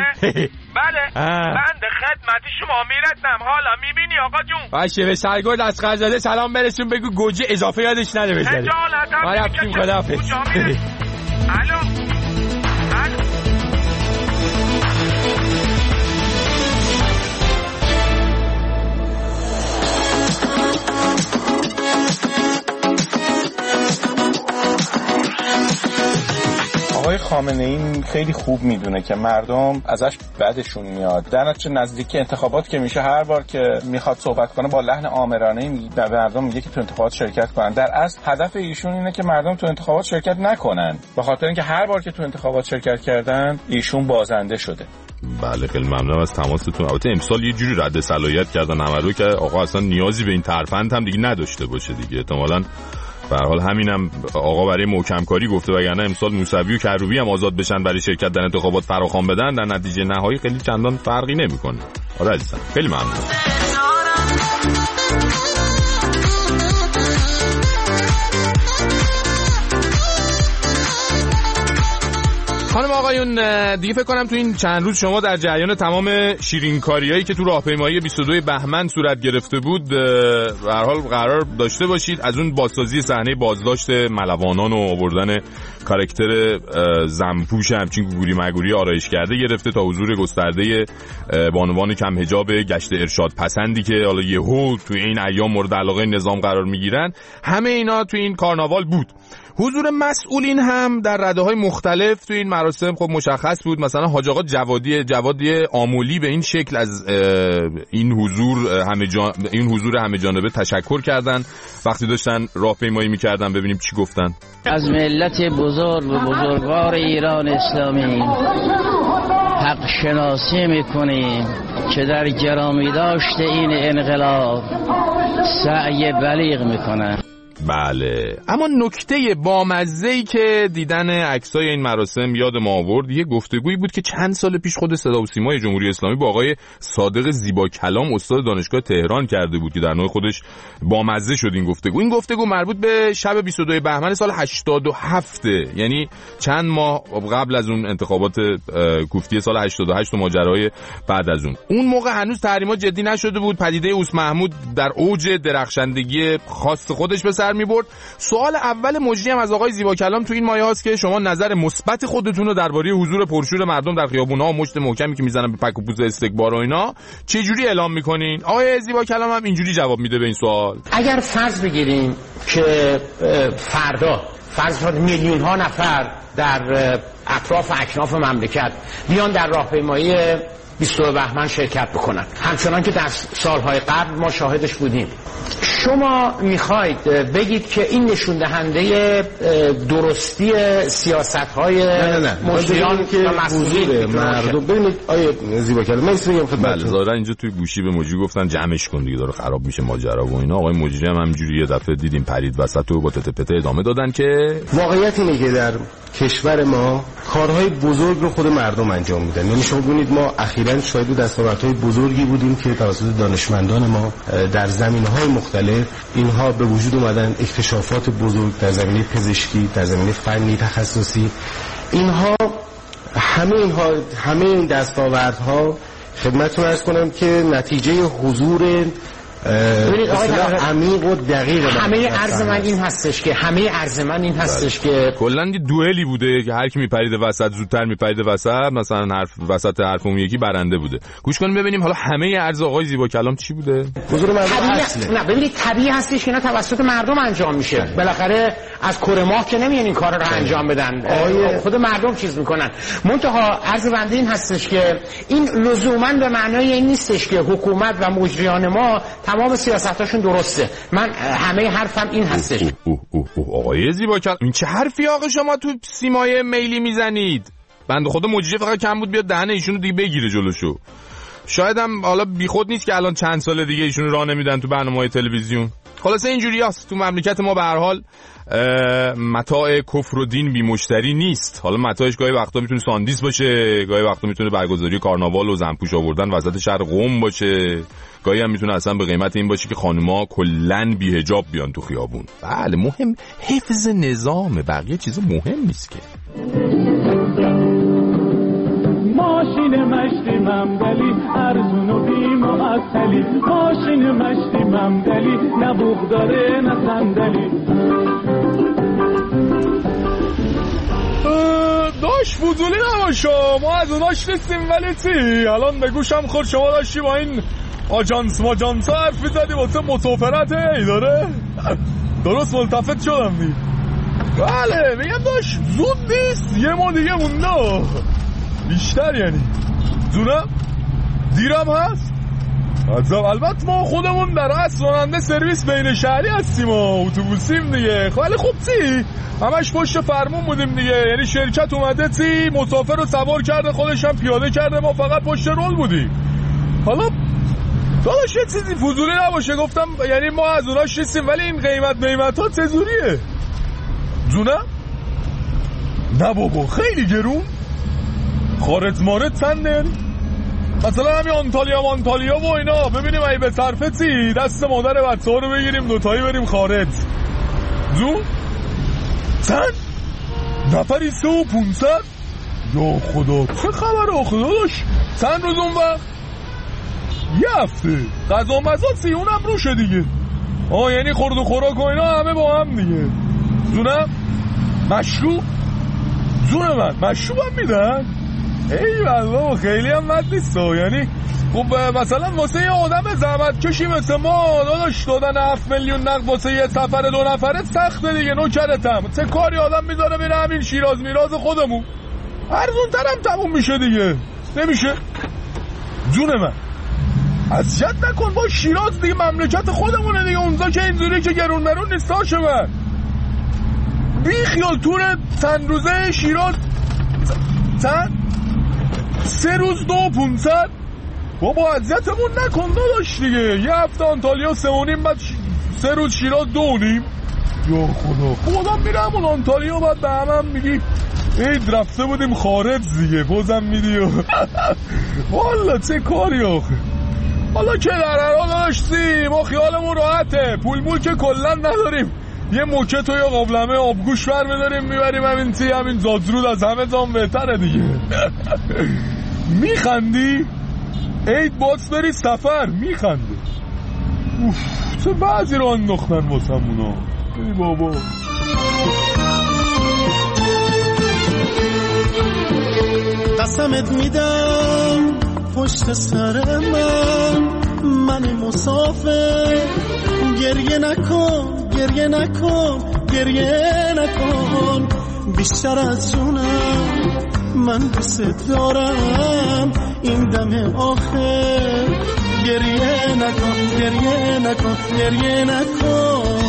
بله بنده خدمت شما میرسم حالا میبینی آقا جون. باشه به سرگرد اصغرزاده سلام برسون بگو گوجه اضافه یادش نده بذاره. ما رفتیم خداحافظ. الو آقای خامنه‌ای خیلی خوب میدونه که مردم ازش بدشون میاد. در نتیجه نزدیک انتخابات که میشه هر بار که میخواد صحبت کنه با لحن آمرانه‌ای به مردم میگه که تو انتخابات شرکت کنن. در اصل هدف ایشون اینه که مردم تو انتخابات شرکت نکنن. به خاطر اینکه هر بار که تو انتخابات شرکت کردن ایشون بازنده شده. بله خیلی ممنونم از تماستون. البته امسال یه جوری رد صلاحیت کردن همه رو که آقا اصلا نیازی به این ترفند هم دیگه نداشته باشه دیگه. احتمالاً به هر حال همینم آقا برای محکم کاری گفته وگرنه امسال موسوی و کروبی هم آزاد بشن برای شرکت در انتخابات فراخوان بدن در نتیجه نهایی خیلی چندان فرقی نمیکنه. آره عزیزم خیلی ممنون. خانم آقایون دیگه فکر کنم تو این چند روز شما در جریان تمام شیرینکاریایی که تو راهپیمایی 22 بهمن صورت گرفته بود به هر حال قرار داشته باشید. از اون بازسازی صحنه بازداشت ملوانان و آوردن کاراکتر زنپوش همچین گوری مگوری آرایش کرده گرفته تا حضور گسترده بانوان کم حجاب گشت ارشاد پسندی که حالا یهو تو این ایام مورد علاقه نظام قرار میگیرن. همه اینا تو این کارناوال بود. حضور مسئولین هم در رده‌های مختلف تو این مراسم خب مشخص بود. مثلا حاج آقا جوادی آمولی به این شکل از این حضور همه جانبه تشکر کردن وقتی داشتن راهپیمایی می‌کردن. ببینیم چی گفتن. از ملت بزرگ و بزرگوار ایران اسلامی حق شناسی می‌کنیم که در گرامی داشته این انقلاب سعی بلیغ می‌کنند. بله اما نکته بامزه‌ای که دیدن عکسای این مراسم یاد ما آورد یه گفتگویی بود که چند سال پیش خود صدا و سیمای جمهوری اسلامی با آقای صادق زیبا کلام استاد دانشگاه تهران کرده بود که در نوع خودش بامزه شد این گفتگو مربوط به شب 22 بهمن سال 87 یعنی چند ماه قبل از اون انتخابات کوفتی سال 88 و ماجرای بعد از اون موقع هنوز تحریمات جدی نشده بود. پدیده اوس محمود در اوج درخشندگی خاص خودش به سر در می‌برد. سوال اول مجری هم از آقای زیبا کلام تو این مایه هاست که شما نظر مثبت خودتون رو درباره حضور پرشور مردم در خیابون‌ها و مشت محکمی که میزنن به پک و پوز استکبار و اینا چه جوری اعلام می‌کنین؟ آقای زیبا کلام هم اینجوری جواب میده به این سوال. اگر فرض بگیریم که فرض کنید میلیون ها نفر در اطراف اکناف مملکت بیان در راهپیمایی 22 بهمن شرکت بکنن، همچنان که در سالهای قبل ما شاهدش بودیم، شما میخواید بگید که این نشون دهنده درستی سیاست‌های مجریان و مسئولین مردم؟ ببینید آیه زیبا کلام، من بگم خدمتتون، بله ظاهرا اینجا توی گوشی به مجری گفتن جمعش کن دیگه داره خراب میشه ماجرا و اینا. آقای مجری هم همینجوری یه دفعه دیدیم پرید وسط و با تته ادامه دادن که واقعیت اینه که در کشور ما کارهای بزرگ رو خود مردم انجام میدن. یعنی شما ببینید ما اخیراً شاهد دستاوردهای بزرگی بودیم که توسط دانشمندان ما در زمینه‌های مختلف اینها به وجود اومدن، اکتشافات بزرگ در زمینه پزشکی، در زمینه فنی تخصصی. همه این دستاوردها خدمتتون عرض کنم که نتیجه حضور عمیق و دقیق همه عرض من این هستش که کلا دوئلی بوده که هر کی میپرید وسط زودتر میپرید وسط، مثلا وسط حرف اون یکی برنده بوده. گوش کنیم ببینیم حالا همه عرض آقای زیبا کلام چی بوده. حضور مردم نه ببینید طبیعی هستش که اینا توسط مردم انجام میشه. بالاخره از کره ماه که نمیان این کار رو انجام بدن، خود مردم چیز میکنن. منتها عرض بنده این هستش که این لزوما به معنای این نیستش که حکومت و مجریان ما تمام سیاستاشون درسته. من همه حرفم این هستش. آقای زیبا کلام این چه حرفی آقا شما تو سیمای میلی میزنید؟ بنده خدا مجری فقط کم بود بیاد دهنه ایشونو دیگه بگیره جلوشو. شاید هم حالا بیخود نیست که الان چند سال دیگه ایشونو راه نمیدن تو برنامه‌های تلویزیون. خلاصه اینجوریاست تو مملکت ما. به هر حال متاع کفر و دین بی مشتری نیست. حالا متاعش گاهی وقتا میتونه ساندیس باشه، گاهی وقتا میتونه برگزاری کارناوال و زنپوش آوردن وسط شهر قم باشه، گاهی هم میتونه اصلا به قیمت این باشه که خانوما کلن بی حجاب بیان تو خیابون. بله مهم حفظ نظامه، بقیه چیزا مهم نیست که. ماشین مشتی ممدلی ارزون و بی معطلی، ماشین مشتی ممدلی نه بوق داره نه صندلی. داش فضولی نباشا، ما از اوناش نیستیم. ولی چی الان به گوشم خورد شما داشتی با این آجانس ها حرف میزدی واسه مسافرت داره. درست ملتفت شدم دی. بله میگم داش زود نیست، یه ما دیگه مونده بیشتر، یعنی زونم دیرم هست. البته ما خودمون در اصل راننده سرویس بین شهری هستیم و اتوبوسیم دیگه. خیلی خوب چی همش پشت فرمون بودیم دیگه، یعنی شرکت اومده چی مسافر رو سوار کرده خودش هم پیاده کرده، ما فقط پشت رول بودیم. حالا داداش یه چیزی فضولی نباشه گفتم، یعنی ما از اوناش نیستیم ولی این قیمت ها چجوریه جونم؟ نه بابا خیلی گرون. خارج مارد چنده؟ مثلا همین آنتالیا و اینا ببینیم ای به صرفه چی دست مادر بچه ها رو بگیریم دوتایی بریم خارج. زون؟ چند؟ نفری 3500؟ یا خدا چه خبره خدا داشت؟ چند روز اون وقت؟ یه هفته غذا مزاسی اونم روشه دیگه. یعنی خورد و خوراک و اینا همه با هم دیگه. زونم؟ مشروب؟ زون من مشروب هم میدن؟ ای والله خیلی هم مد نیست. یعنی خب مثلا واسه یه آدم زحمت کشی مثل ما داداش دادن 7 میلیون نقد واسه یه سفر 2 نفره سخته دیگه. نوکرتم چه کاری آدم میذاره بره همین شیراز میراز خودمون ارزون ترم تموم میشه دیگه. نمیشه جون من اذیت نکن با شیراز دیگه مملکت خودمونه دیگه. اونجا که اینجوری که گرون مرون نیست هاشه من بی خیال تور چند روزه شیراز چند 3 روز 2500 بابا اذیتمون نکن داداش دیگه. یه هفته آنتالیا 3.5 بعد 3 روز شیراز 2.5. یا خدا میره همون آنتالیا بعد به همم میگی عید رفته بودیم خارج دیگه بازم میدی والا چه کاری آخه. حالا که در هر حال داشتی ما خیالمون راحته، پول مول که کلا نداریم، یه موکت و یه قابلمه آبگوش ور میداریم میبریم همین زادرود از همه زام بهتره دیگه. میخندی؟ عید باز بری سفر میخنده. چه بعضی رو انداختن واسمونا. ای بابا. قسمت میدم پشت سر من مسافر، گریه نکن گریه نکن گریه نکن، بیشتر از جونم من دوست دارم این دم آخر، گریه نکن گریه نکن گریه نکن.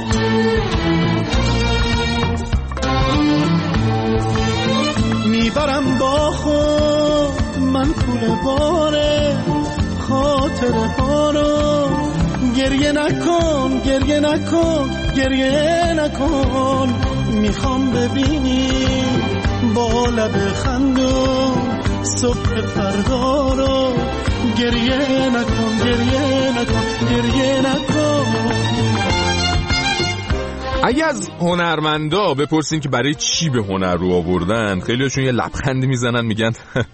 میبرم با خود من پول باره خاطره ها رو، گریه نکن گریه نکن گریه نکن، میخوام ببینی با لب خندون صبح فردا رو، گریه نکن گریه نکن گریه نکن. اگه از هنرمندا بپرسین که برای چی به هنر رو آوردن، خیلیشون یه لبخندی میزنن میگن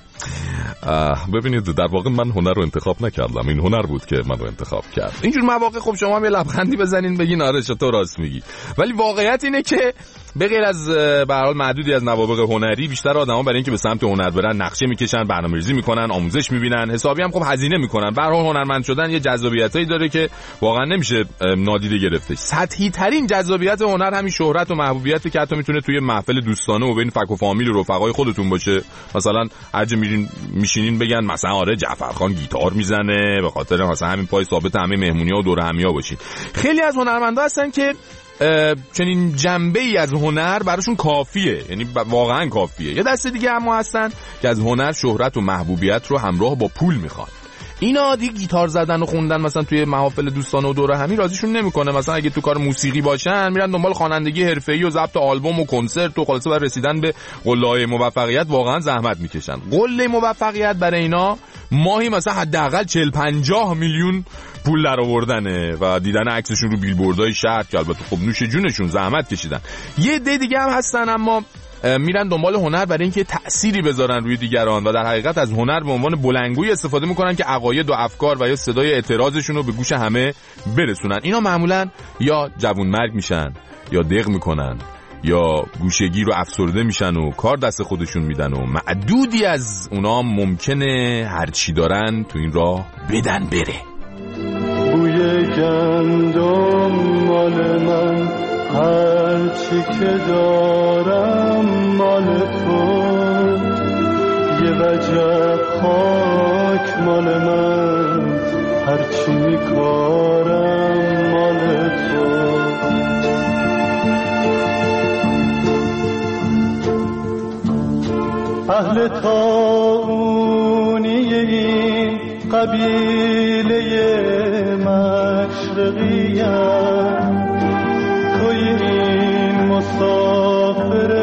ببینید در واقع من هنر رو انتخاب نکردم، این هنر بود که من رو انتخاب کرد. اینجور مواقع خب شما هم یه لبخندی بزنین بگین آره چطور راست میگی، ولی واقعیت اینه که به غیر از به هر حال معدودی از نوابغ هنری، بیشتر آدما برای اینکه به سمت هنر برن نقشه میکشن، برنامه‌ریزی میکنن، آموزش میبینن، حسابی هم خب هزینه میکنن. به هر حال هنرمند شدن یه جذابیتایی داره که واقعا نمیشه نادیده گرفتش. سطحی ترین جذابیت هنر همین شهرت و محبوبیتی که حتی میتونه توی محفل دوستانه و بین فک و فامیل و رفقای خودتون باشه. مثلا هر جا میشینین بگن مثلا آره جعفرخان گیتار میزنه، به خاطر مثلا همین پای ثابت همه مهمونی‌ها و دور همیا باشین. خیلی از هنرمندا هستن که چنین جنبه‌ای از هنر براشون کافیه، یعنی واقعا کافیه. یه دسته دیگه اما هستن که از هنر شهرت و محبوبیت رو همراه با پول میخوان. اینا دیگه گیتار زدن و خوندن مثلا توی محافل دوستانه و دوره همی راضیشون نمیکنه. مثلا اگه تو کار موسیقی باشن میرن دنبال خوانندگی حرفه‌ای و ضبط آلبوم و کنسرت و خلاصه برای رسیدن به قله‌های موفقیت واقعا زحمت میکشن. قله موفقیت برای اینا ماهی مثلا حداقل 40-50 میلیون پول درآوردنه و دیدن عکسشون رو بیلبوردهای شهر که البته خب نوش جونشون زحمت کشیدن. یه عده دیگه هم هستن اما میرن دنبال هنر برای اینکه تأثیری بذارن روی دیگران و در حقیقت از هنر به عنوان بلندگویی استفاده میکنن که عقاید و افکار و یا صدای اعتراضشون رو به گوش همه برسونن. اینا معمولا یا جوانمرگ میشن یا دق میکنن یا گوشگیر و افسرده میشن و کار دست خودشون میدن و معدودی از اونا ممکنه هرچی دارن تو این راه بدن بره. بوی گندم مال من، هرچی که دارم مال تو، یه وجب خاک مال من، هرچی میکارم مال تو. اهل طاعونی این قبیله مشرقیم، توی این مسافر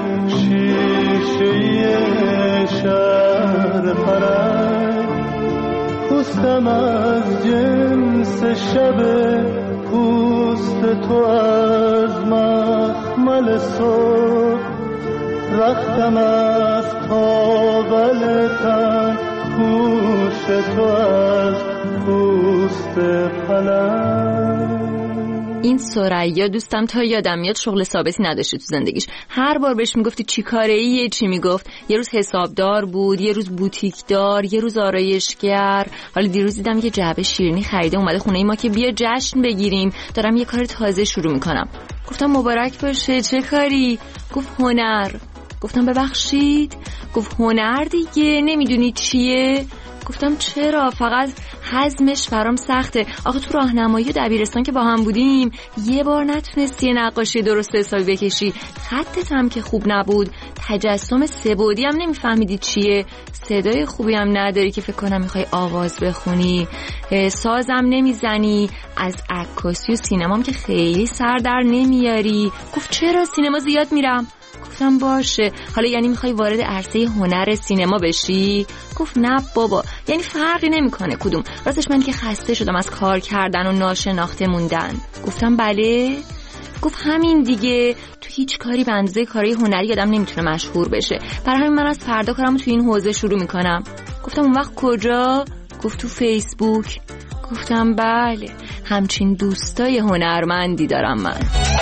شیشه شهر فرنگ، پوستم از جنس شب پوست تو از مخمل صبح، رختم از تاول تن پوست تو از پوست پلنگ. این ثریا دوستم تا یادم میاد شغل ثابتی نداشته تو زندگیش. هر بار بهش میگفتی چی کاره ایه چی میگفت. یه روز حسابدار بود، یه روز بوتیکدار، یه روز آرایشگر. حالا دیروز دیدم یه جعبه شیرینی خریده اومده خونه ما که بیا جشن بگیریم، دارم یه کار تازه شروع میکنم. گفتم مبارک باشه، چه کاری؟ گفت هنر. گفتم ببخشید؟ گفت هنر دیگه، نمیدونی چیه؟ گفتم چرا؟ فقط هضمش برام سخته. آخه تو راهنمایی دبیرستان که با هم بودیم یه بار نتونستی نقاشی درست حسابی بکشی، خطت هم که خوب نبود، تجسم سه‌بعدی هم نمیفهمیدی چیه، صدای خوبی هم نداری که فکر کنم میخوای آواز بخونی، سازم نمیزنی، از عکاسی و سینمام که خیلی سر در نمیاری. گفت چرا؟ سینما زیاد میرم. گفتم باشه، حالا یعنی میخوای وارد عرصه هنر سینما بشی؟ گفت نه بابا، یعنی فرقی نمیکنه کدوم، راستش من که خسته شدم از کار کردن و ناشناخته موندن. گفتم بله. گفت همین دیگه، تو هیچ کاری به اندازه کاری هنری آدم نمیتونه مشهور بشه، برای همین من از فردا کارمو تو این حوزه شروع میکنم. گفتم اون وقت کجا؟ گفت تو فیسبوک. گفتم بله، همچین دوستای هنرمندی دارم من.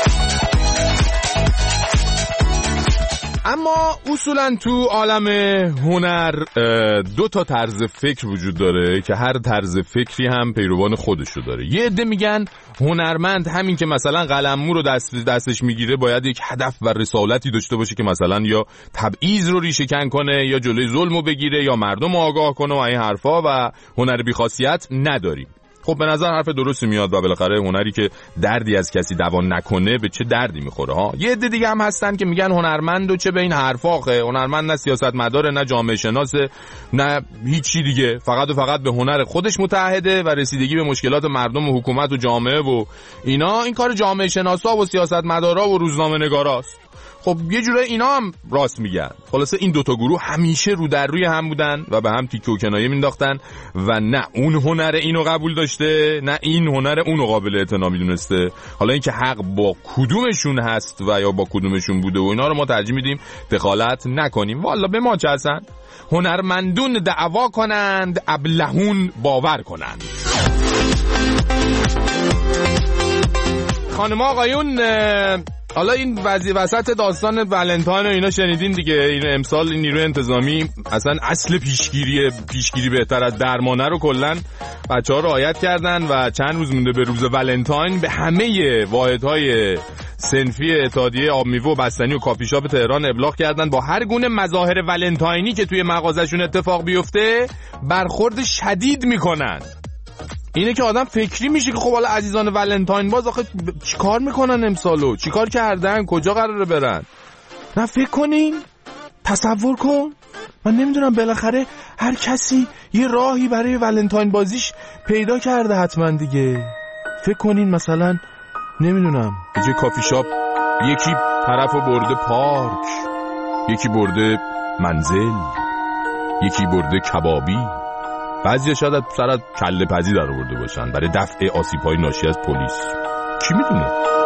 اما اصولا تو عالم هنر 2 تا طرز فکر وجود داره که هر طرز فکری هم پیروان خودشو داره. یه عده میگن هنرمند همین که مثلا قلممو رو دستش میگیره باید یک هدف و رسالتی داشته باشه که مثلا یا تبعیض رو ریشه‌کن کنه یا جلوی ظلمو بگیره یا مردم رو آگاه کنه و این حرفا، و هنر بی‌خاصیت نداریم. خب به نظر حرف درستی میاد و بالاخره هنری که دردی از کسی دوا نکنه به چه دردی میخوره ها. یه عده دیگه هم هستن که میگن هنرمند و چه به این حرفاخه، هنرمند نه سیاستمداره نه جامعه شناسه نه هیچی دیگه، فقط و فقط به هنر خودش متعهده و رسیدگی به مشکلات مردم و حکومت و جامعه و اینا این کار جامعه شناسا و سیاستمدارا و روزنامه‌نگاراست. خب یه جوره اینا هم راست میگن. خلاصه این 2 تا گروه همیشه رو در روی هم بودن و به هم تیکه و کنایه مینداختن و نه اون هنر اینو قبول داشته نه این هنر اونو قابل اعتنا میدونسته. حالا اینکه حق با کدومشون هست و یا با کدومشون بوده و اینا رو ما ترجیح میدیم دخالت نکنیم. والا به ما چه هستن؟ هنرمندون دعوا کنند، ابلهون باور کنند. خانم آقایون، حالا این وسط داستان ولنتاین و اینا شنیدین دیگه. این امسال این نیروی انتظامی اصلا اصل پیشگیری بهتر از درمانه رو کلن بچه‌ها رعایت کردن و چند روز مونده به روز ولنتاین به همه واحدهای صنفی اتحادیه آب میوه و بستنی و کافی شاپ تهران ابلاغ کردن با هر گونه مظاهر ولنتاینی که توی مغازشون اتفاق بیفته برخورد شدید میکنن. اینه که آدم فکری میشه که خب حالا عزیزان ولنتاین باز آخه چیکار میکنن امسالو، چیکار کردن، کجا قراره برن؟ نه فکر کنین، تصور کن، من نمیدونم بالاخره هر کسی یه راهی برای ولنتاین بازیش پیدا کرده حتما دیگه. فکر کنین مثلا نمیدونم یه کافی شاپ یکی طرفو برده پارک، یکی برده منزل، یکی برده کبابی، بعضی شاید سر کله پزی در آورده باشن برای دفع آسیب‌های ناشی از پلیس. کی میدونه؟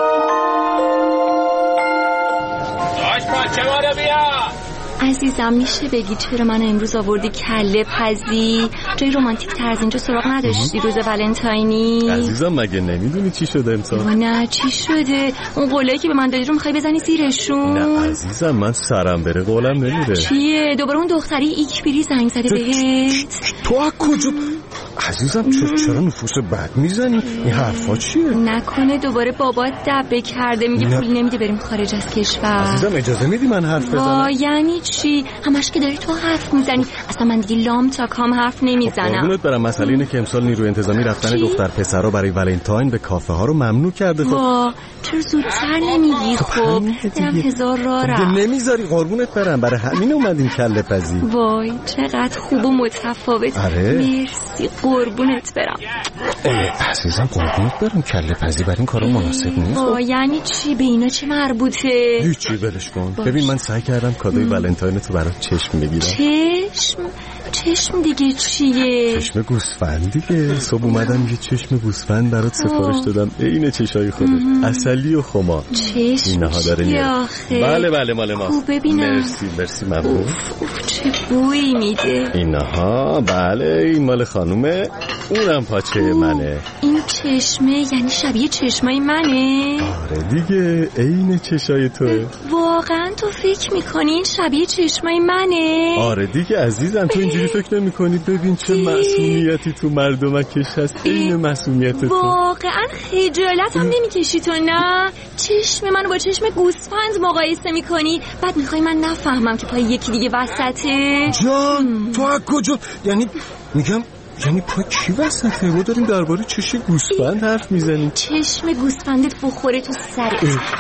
پاچه ما رو بیا. عزیزم میشه بگی چرا من امروز آوردی کله پزی؟ جای رومانتیک تر از اینجا سراغ نداشتی روز ولنتاینی؟ عزیزم مگه نمیدونی چی شده امسال؟ نه چی شده؟ اون قولایی که به من دادی رو میخوای بزنی زیرشون؟ نه عزیزم من سرم بره قولم نمیره. چیه؟ دوباره اون دختری ایکبیری زنگ زده بهت؟ تو از کجا؟ عزیزم چرا نفوس بد میزنی؟ این حرفا چیه؟ نکنه دوباره بابات دبه کرده میگه پول نمیده بریم خارج از کشور. عزیزم اجازه میدی من حرف بزنم؟ یعنی چی؟ همش که داری تو حرف میزنی. اصلا من دیگه لام تا کام حرف نمیزنم. قربونت برم، مسئله اینه که امسال نیروی انتظامی رفتن دختر پسرا برای ولنتاین به کافه ها رو ممنوع کرده. چرا زودتر نمیگی؟ خب درم هزار راه رفت. نمیذاری قربونت برم، برای همین اومدیم کله پزی. وای چقدر خوب و متفاوت. مرسی قربونت برم. عزیزم قربونت برم، کله پزی برای این کارا مناسب نیست. یعنی چی؟ به اینا چه مربوطه؟ هیچی ولش کن. ببین من سعی کردم کادوی ولنتاین تو برات چشم بگیرم. چشم دیگه چیه؟ چشم گوسفند دیگه. صبح اومدم یه چشم گوسفند برات سفارش دادم، عین چشای خودت، عسلی و خمار. چشم اینها داره میاد. بله مال ماست. ببینم. مرسی ممنون. چه بویی میده اینها. بله این مال خانومه، اونم پاچه منه. این چشمه یعنی شبیه چشمای منه؟ آره دیگه عین چشای توه. واقعا تو فکر میکنی این شبیه چشمای منه؟ آره دیگه عزیزم، تو اینجوری فکر نمی‌کنی؟ ببین چه معصومیتی تو مردمکش هست، عین معصومیت تو. واقعا خجالت هم نمیکشی تو؟ نه چشم منو با چشم گوسفند مقایسه میکنی، بعد میخوای من نفهمم که پای یکی دیگه وسطه؟ جان تو از کجا؟ یعنی میگم یعنی پا کی وسطه؟ ما داریم درباره چشم گوسفند حرف میزنیم. چشم گوسفندت بخوره تو سرت.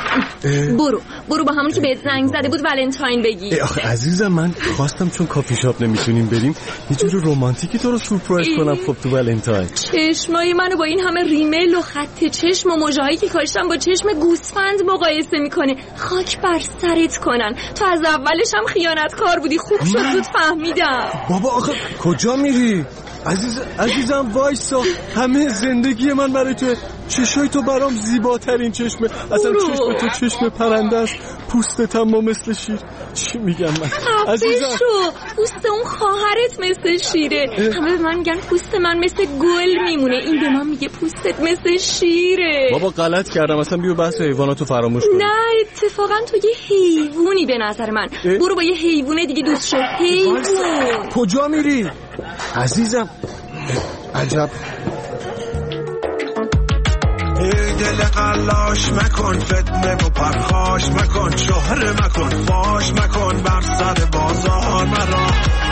برو با همون که بهت زنگ زده بود ولنتاین بگی. آخه عزیزم من خواستم چون کافی شاپ نمیتونیم بریم یه جور رومانتیکی تو رو سورپرایز کنم. خب تو ولنتاین چشمای منو با این همه ریمل و خط چشم و موجهایی که کاشتم با چشم گوسفند مقایسه میکنه. خاک بر سرت کنن، تو از اولش هم خیانتکار بودی. خوب شد زود فهمیدم. بابا آخه کجا میری؟ عزیزم وایسا، همه زندگی من برای تو، چشای تو برام زیباترین چشمه، اصلا چشم تو چشم پرنده است، پوستت هم مثل شیر. چی میگم من عزیزم؟ پوست اون خواهرت مثل شیره. همه به من میگن پوست من مثل گل میمونه، این به من میگه پوستت مثل شیره. بابا غلط کردم، اصلا بیو بحث حیواناتو فراموش کن. نه اتفاقا تو یه حیوانی به نظر من. برو با یه حیوان دیگه دوست شو. حیوان کجا میری عزیزم؟ عجب. دل قلاش مکن، فتنه و پرخاش مکن، شهر مکن، فاش مکن، بر سر بازار مرا.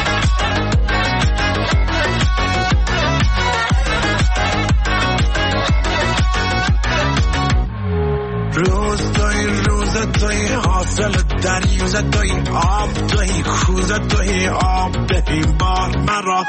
روز توی حاصل دریوز توی آب توی کوز توی آب دهیم بار مرا.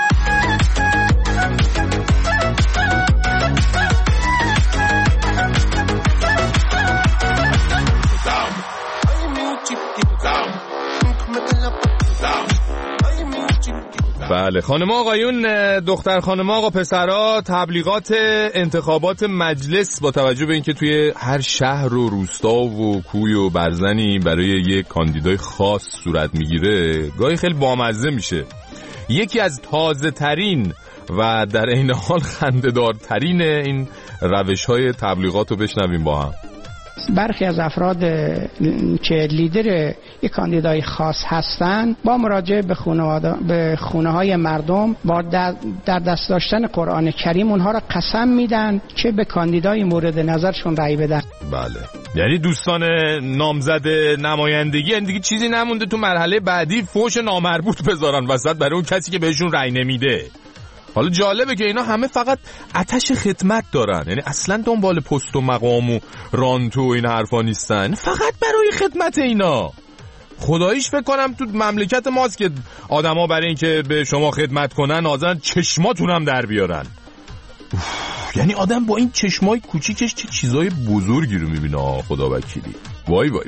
بله خانم آقایون، دختر خانم آقا پسرها، تبلیغات انتخابات مجلس با توجه به اینکه توی هر شهر و روستا و کوی و برزنی برای یک کاندیدای خاص صورت میگیره، گاهی خیلی بامزه میشه. یکی از تازه ترین و در این حال خنده‌دارترین این روش‌های تبلیغات رو بشنویم با هم. برخی از افراد که لیدر یک کاندیدای خاص هستند با مراجعه به خونه‌های مردم با در دست داشتن قرآن کریم اونها را قسم میدن که به کاندیدای مورد نظرشون رأی بدن. بله، یعنی دوستان نامزد نمایندگی دیگه چیزی نمونده تو مرحله بعدی فوش نامربوط بذارن وسط برای اون کسی که بهشون رأی نمیده. حالا جالبه که اینا همه فقط آتش خدمت دارن، یعنی اصلا دنبال پست و مقام و رانتو و این حرفا نیستن، فقط برای خدمت اینا. خداییش فکر کنم تو مملکت ماست که آدما برای این که به شما خدمت کنن حاضرن چشماتون هم در بیارن. یعنی آدم با این چشمای کوچیکش چه چیزای بزرگی رو میبینه. خدا وکیلی. وای وای وای.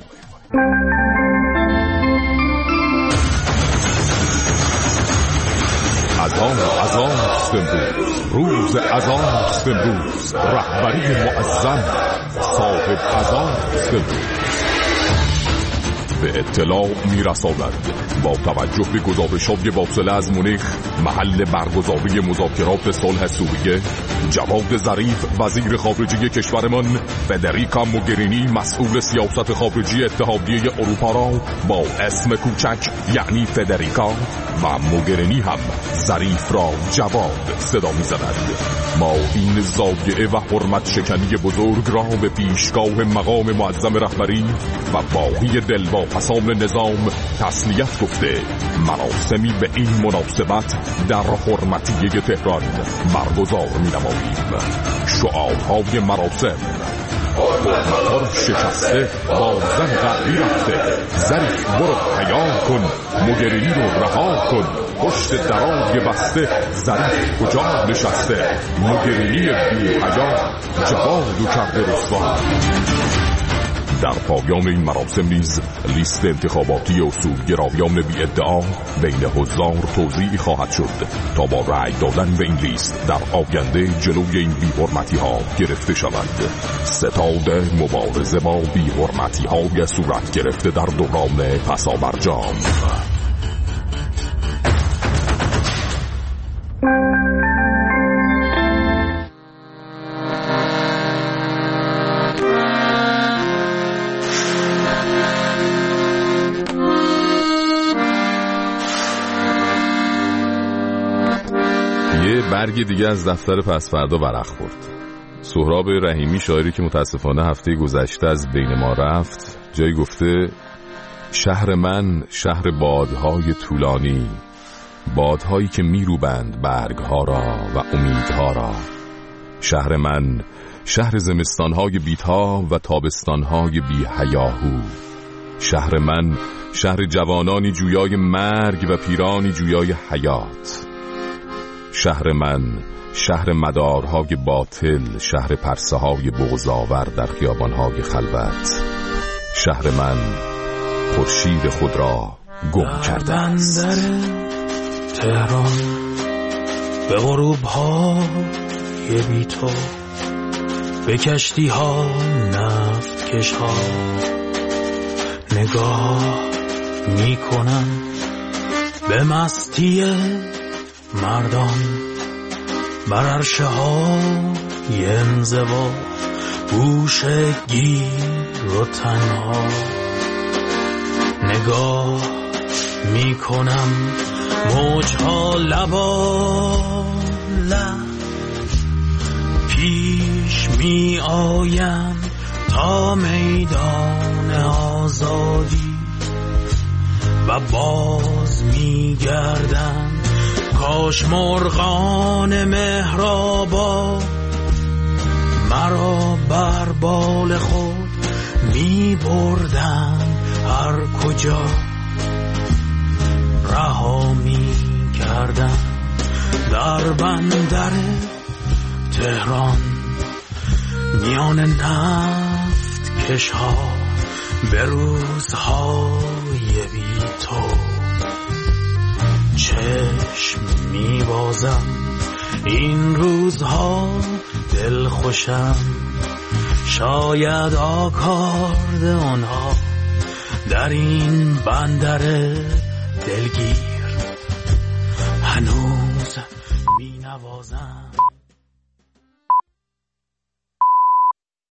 روز اذان است امروز، رهبری معظم صاحب اذان است امروز. به اطلاع میرساند با توجه به گزارش‌های واصله از مونیخ محل برگزاری مذاکرات صلح سوریه، جواد ظریف وزیر خارجه کشورمان فدریکا موگرینی مسئول سیاست خارجی اتحادیه اروپا را با اسم کوچک یعنی فدریکا و موگرینی هم ظریف را جواد صدا می‌زند. ما این زایعه و حرمت شکنی بزرگ را به پیشگاه مقام معظم رهبری و باقی دلواپسان نظام تسلیت گفته مراسمی به این مناسبت در حرمتیه تهران برگزار می‌نماییم. شعارهای مراسم: حرمت‌ها شکسته با زن غربی رفته، ظریف برو حیا کن، موگرینی رو رها کن، پشت درای بسته ظریف کجا نشسته، موگرینی بی حیا جوادو کرده رسوا. در پایان این مراسم نیز لیست انتخاباتی اصولگرایان بی ادعا بین حضار توزیع خواهد شد تا با رأی دادن به این لیست در آینده جلوی این بی‌حرمتی ها گرفته شود. ستاد مبارزه با بی‌حرمتی های صورت گرفته در دوران پسابرجام. برگ دیگه از دفتر پسفردا ورق خورد. سهراب رحیمی شاعری که متاسفانه هفته گذشته از بین ما رفت جایی گفته: شهر من شهر بادهای طولانی، بادهایی که میروبند برگها را و امیدها را. شهر من شهر زمستانهای بی‌تا و تابستانهای بی هیاهو. شهر من شهر جوانانی جویای مرگ و پیرانی جویای حیات. شهر من شهر مدارهای باطل، شهر پرسه‌های بغض‌آور در خیابان‌های خلوت. شهر من خورشید خود را گم کرده است. تهران به غروب های بی تو، به کشتی ها نفت کش ها نگاه میکنم، به مستی مردان بر عرشه های انزوا، گوشه گیر و تنها نگاه میکنم، موجها لبا لب پیش می آیم تا میدان آزادی و باز می گردم، کاش مرغان مهرابا مرا بر بال خود می بردن، هر کجا رها می کردم، در بندر تهران میان نفت کش ها، به روزهای بی تو چشم می بازم، این روزها دل خوشم، شاید آکاردئون ها در این بندر دلگیر هنوز می نوازم.